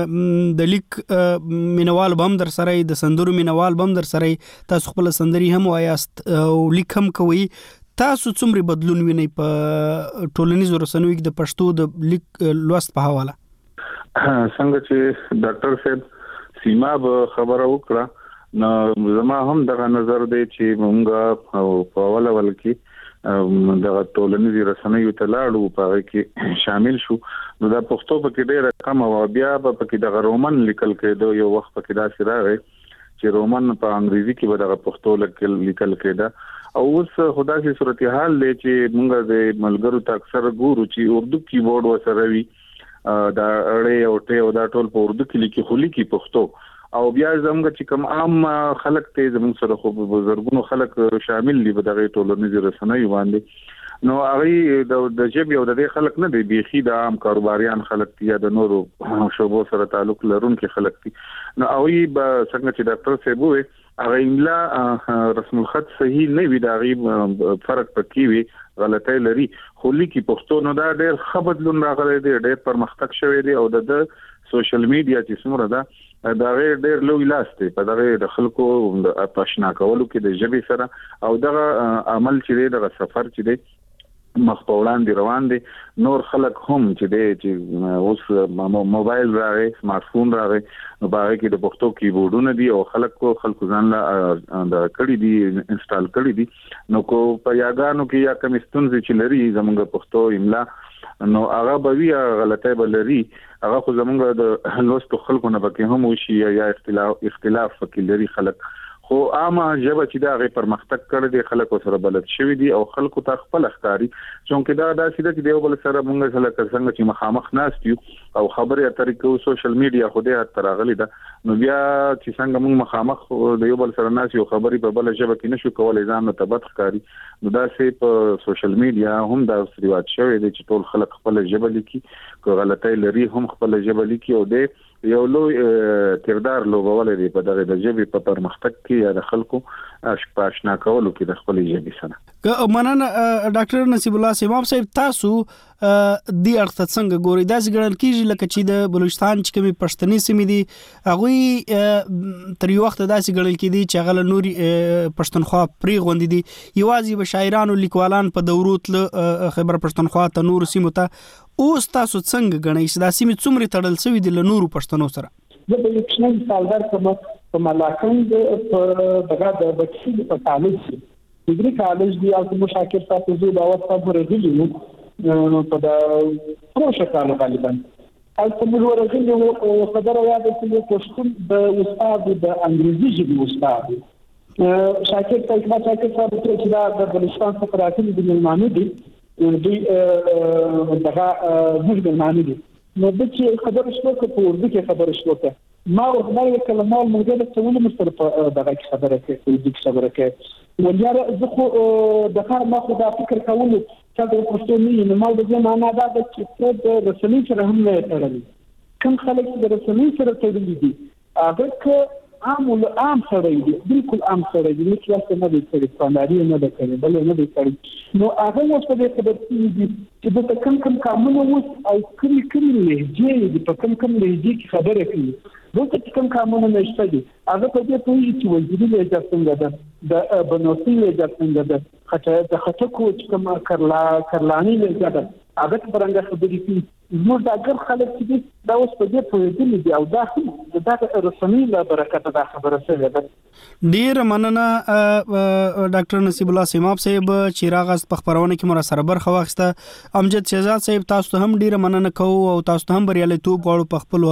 چې د لیک مینوال بم در سره د سندرو مینوال بم در سره تاسو خپل سندري هم وایاست او لیک هم کوي تاسو څومره بدلون وینئ په ټولنیزو رسنیو کې د پښتو د لیک لوست په حواله څنګه چې ډاکټر صاحب سیما به خبره وکړه نو زما هم دغه نظر دی چې موږ په اول کې دغه ټولنیزو رسنیو ته لاړو په هغه کې شامل شو نو د پښتو په کې ډېر کم او بیا په کې دغه رومن لیکل کېدو یو وخت په کې دا سره چې رومن په انګریزي کې به دغه پښتو لیکل کېده او اوس خدای سي صورتحال دی چې موږ د ملګرو ته اکثر ګورو چې اردو کیبورډ وسره وي دا اړې او ټې او دا ټول په اردو کې لیکي خو لیکي پښتو او بیا زموږ چې کوم عام خلک ته زموږ سره خو بزرګونو خلک شامل دي په دغه ټولنیزو رسنیو باندې نو هغه د ژبې او د خلک نه دی بيخي د عام کاروباریان خلک یا د نورو شوبو سره تعلق لرونکي خلک دي نو هغه به څنګه چې ډاکټر صاحب وي هغه املا رسم الخط صحیح نه وي دا غي فرق پکې وي غلطۍ لري خو لیکي پښتو نو دا ډېر خبردلون راغلی دی ډېر پرمختګ شوی دی او د سوشل میډیا چې څومره ده دا ډېر لوی لاس دی په دغه د خلکو پښنا کولو کې د ژبې سره او دغه عمل چې دی دغه سفر چې دی مخ په وړاندې روان دي نور خلک هم چې دی چې اوس موبایل راغی سمارټ فون راغی نو باغ کې د پښتو کیبورډونه دي او خلکو ځان لا د کړي دي انسټال کړي دي نو کو په یاګانو کې یا کوم ستونزې چې لري زموږ پښتو املا نو هغه به وی غلطه بلري هغه خو زموږ د لوستو خلکو نه پکې هم وشي یا اختلاف فکر لري خلک خو عامه ژبه چې دا غي پرمختګ کړی دی خلکو سره بلد شوی دي او خلکو ته خپل ښکاری چې دا داسې د دیو بل سره مونږ سره څنګه چې مخامخ ناست یو او خبرې اترې کوو سوشل میډیا خو دې ترغلي ده نو بیا چې څنګه مونږ مخامخ د یو بل سره ناست یو خبرې په بل ژبه کې نشو کولای ځان ته بد ښکاری نو دا سه په سوشل میډیا هم دا ریواج شوی دی چې ټول خلک خپل ژبه لیکي کو غلطۍ لري هم خپل ژبه لیکي او دې یو لوی کردار لوبول دی په دغه د ژبې په پرمختګ کې یا د خلکو آشنا کولو کې د خپل ژبې سره. مننه ډاکټر نصیب الله سیماب صاحب، تاسو دی اړخ څنګه ګورئ؟ دا څنګه کیږي لکه چې د بلوچستان چې کومي پښتني سیمې دي هغه تر یو وخت داسې ګڼل کېدي چې هغه نوري پښتونخوا پری غوندي دي، یوازې به شاعرانو لیکوالان په دورو تل خیبر پښتونخوا ته نور سیمو ته. اوس تاسو څنګه ګڼئ چې دا سیمې څومره تړل شوی دي له نورو پښتنو سره؟ زه به یو کوچنی مثال درکړم. په ملاکنډ په دغه د بچي په کالج کې ډیګري کالج دی او موږ شاکر تاسو زو دا وخت په ورغلی نو په دا پروژه کارو غالبا او موږ ورغلی او خبره یاده چې پښتون د استاد د انګریزي ژبې استاد شاکر تاسو چې دا د بلوچستان څخه راځي د ملمانو دي دغه موږ ملمانو دي نو د چې خبره شوه په اردو کې خبره شوه ما ورغلی کلمات موږ د څول مستر په دغه خبره کې د خبره کې ولیا زه خو د کار ما خو دا فکر کولو چې د پښتون نه ما د دې معنا دا چې د رسمي سره هم نه تړلې. کوم خلک چې د رسمي سره تړلې دي هغه عام سره دي، بالکل عام سره دي، چې تاسو نه دي کړی ستانداري نه ده کړی بل نه دي کړی. نو هغه اوس په دې خبر دي چې د کوم قانون اوس او کوم لهجه په کوم لهجه کې خبره کوي دغه کوم قانون نشته دي. هغه په دې توګه چې وزیري لهجه څنګه ده، د بنوسي لهجه څنګه ده، د خټکو چې کوم کرلانی لهجه ده هغه څنګه خبرې کوي. زموږ د اگر خلک چې دا اوس په دې توګه دي او دا د رسمي له برکت دا خبره شوې ده. ډیر مننه ډاکټر نصیب الله سیماب صاحب چې راغست په خبرونه کې مر سره برخه واخیسته. امجد شهزاد صاحب تاسو هم ډیر مننه کوو او تاسو هم بریالیتوب غواړو په خپل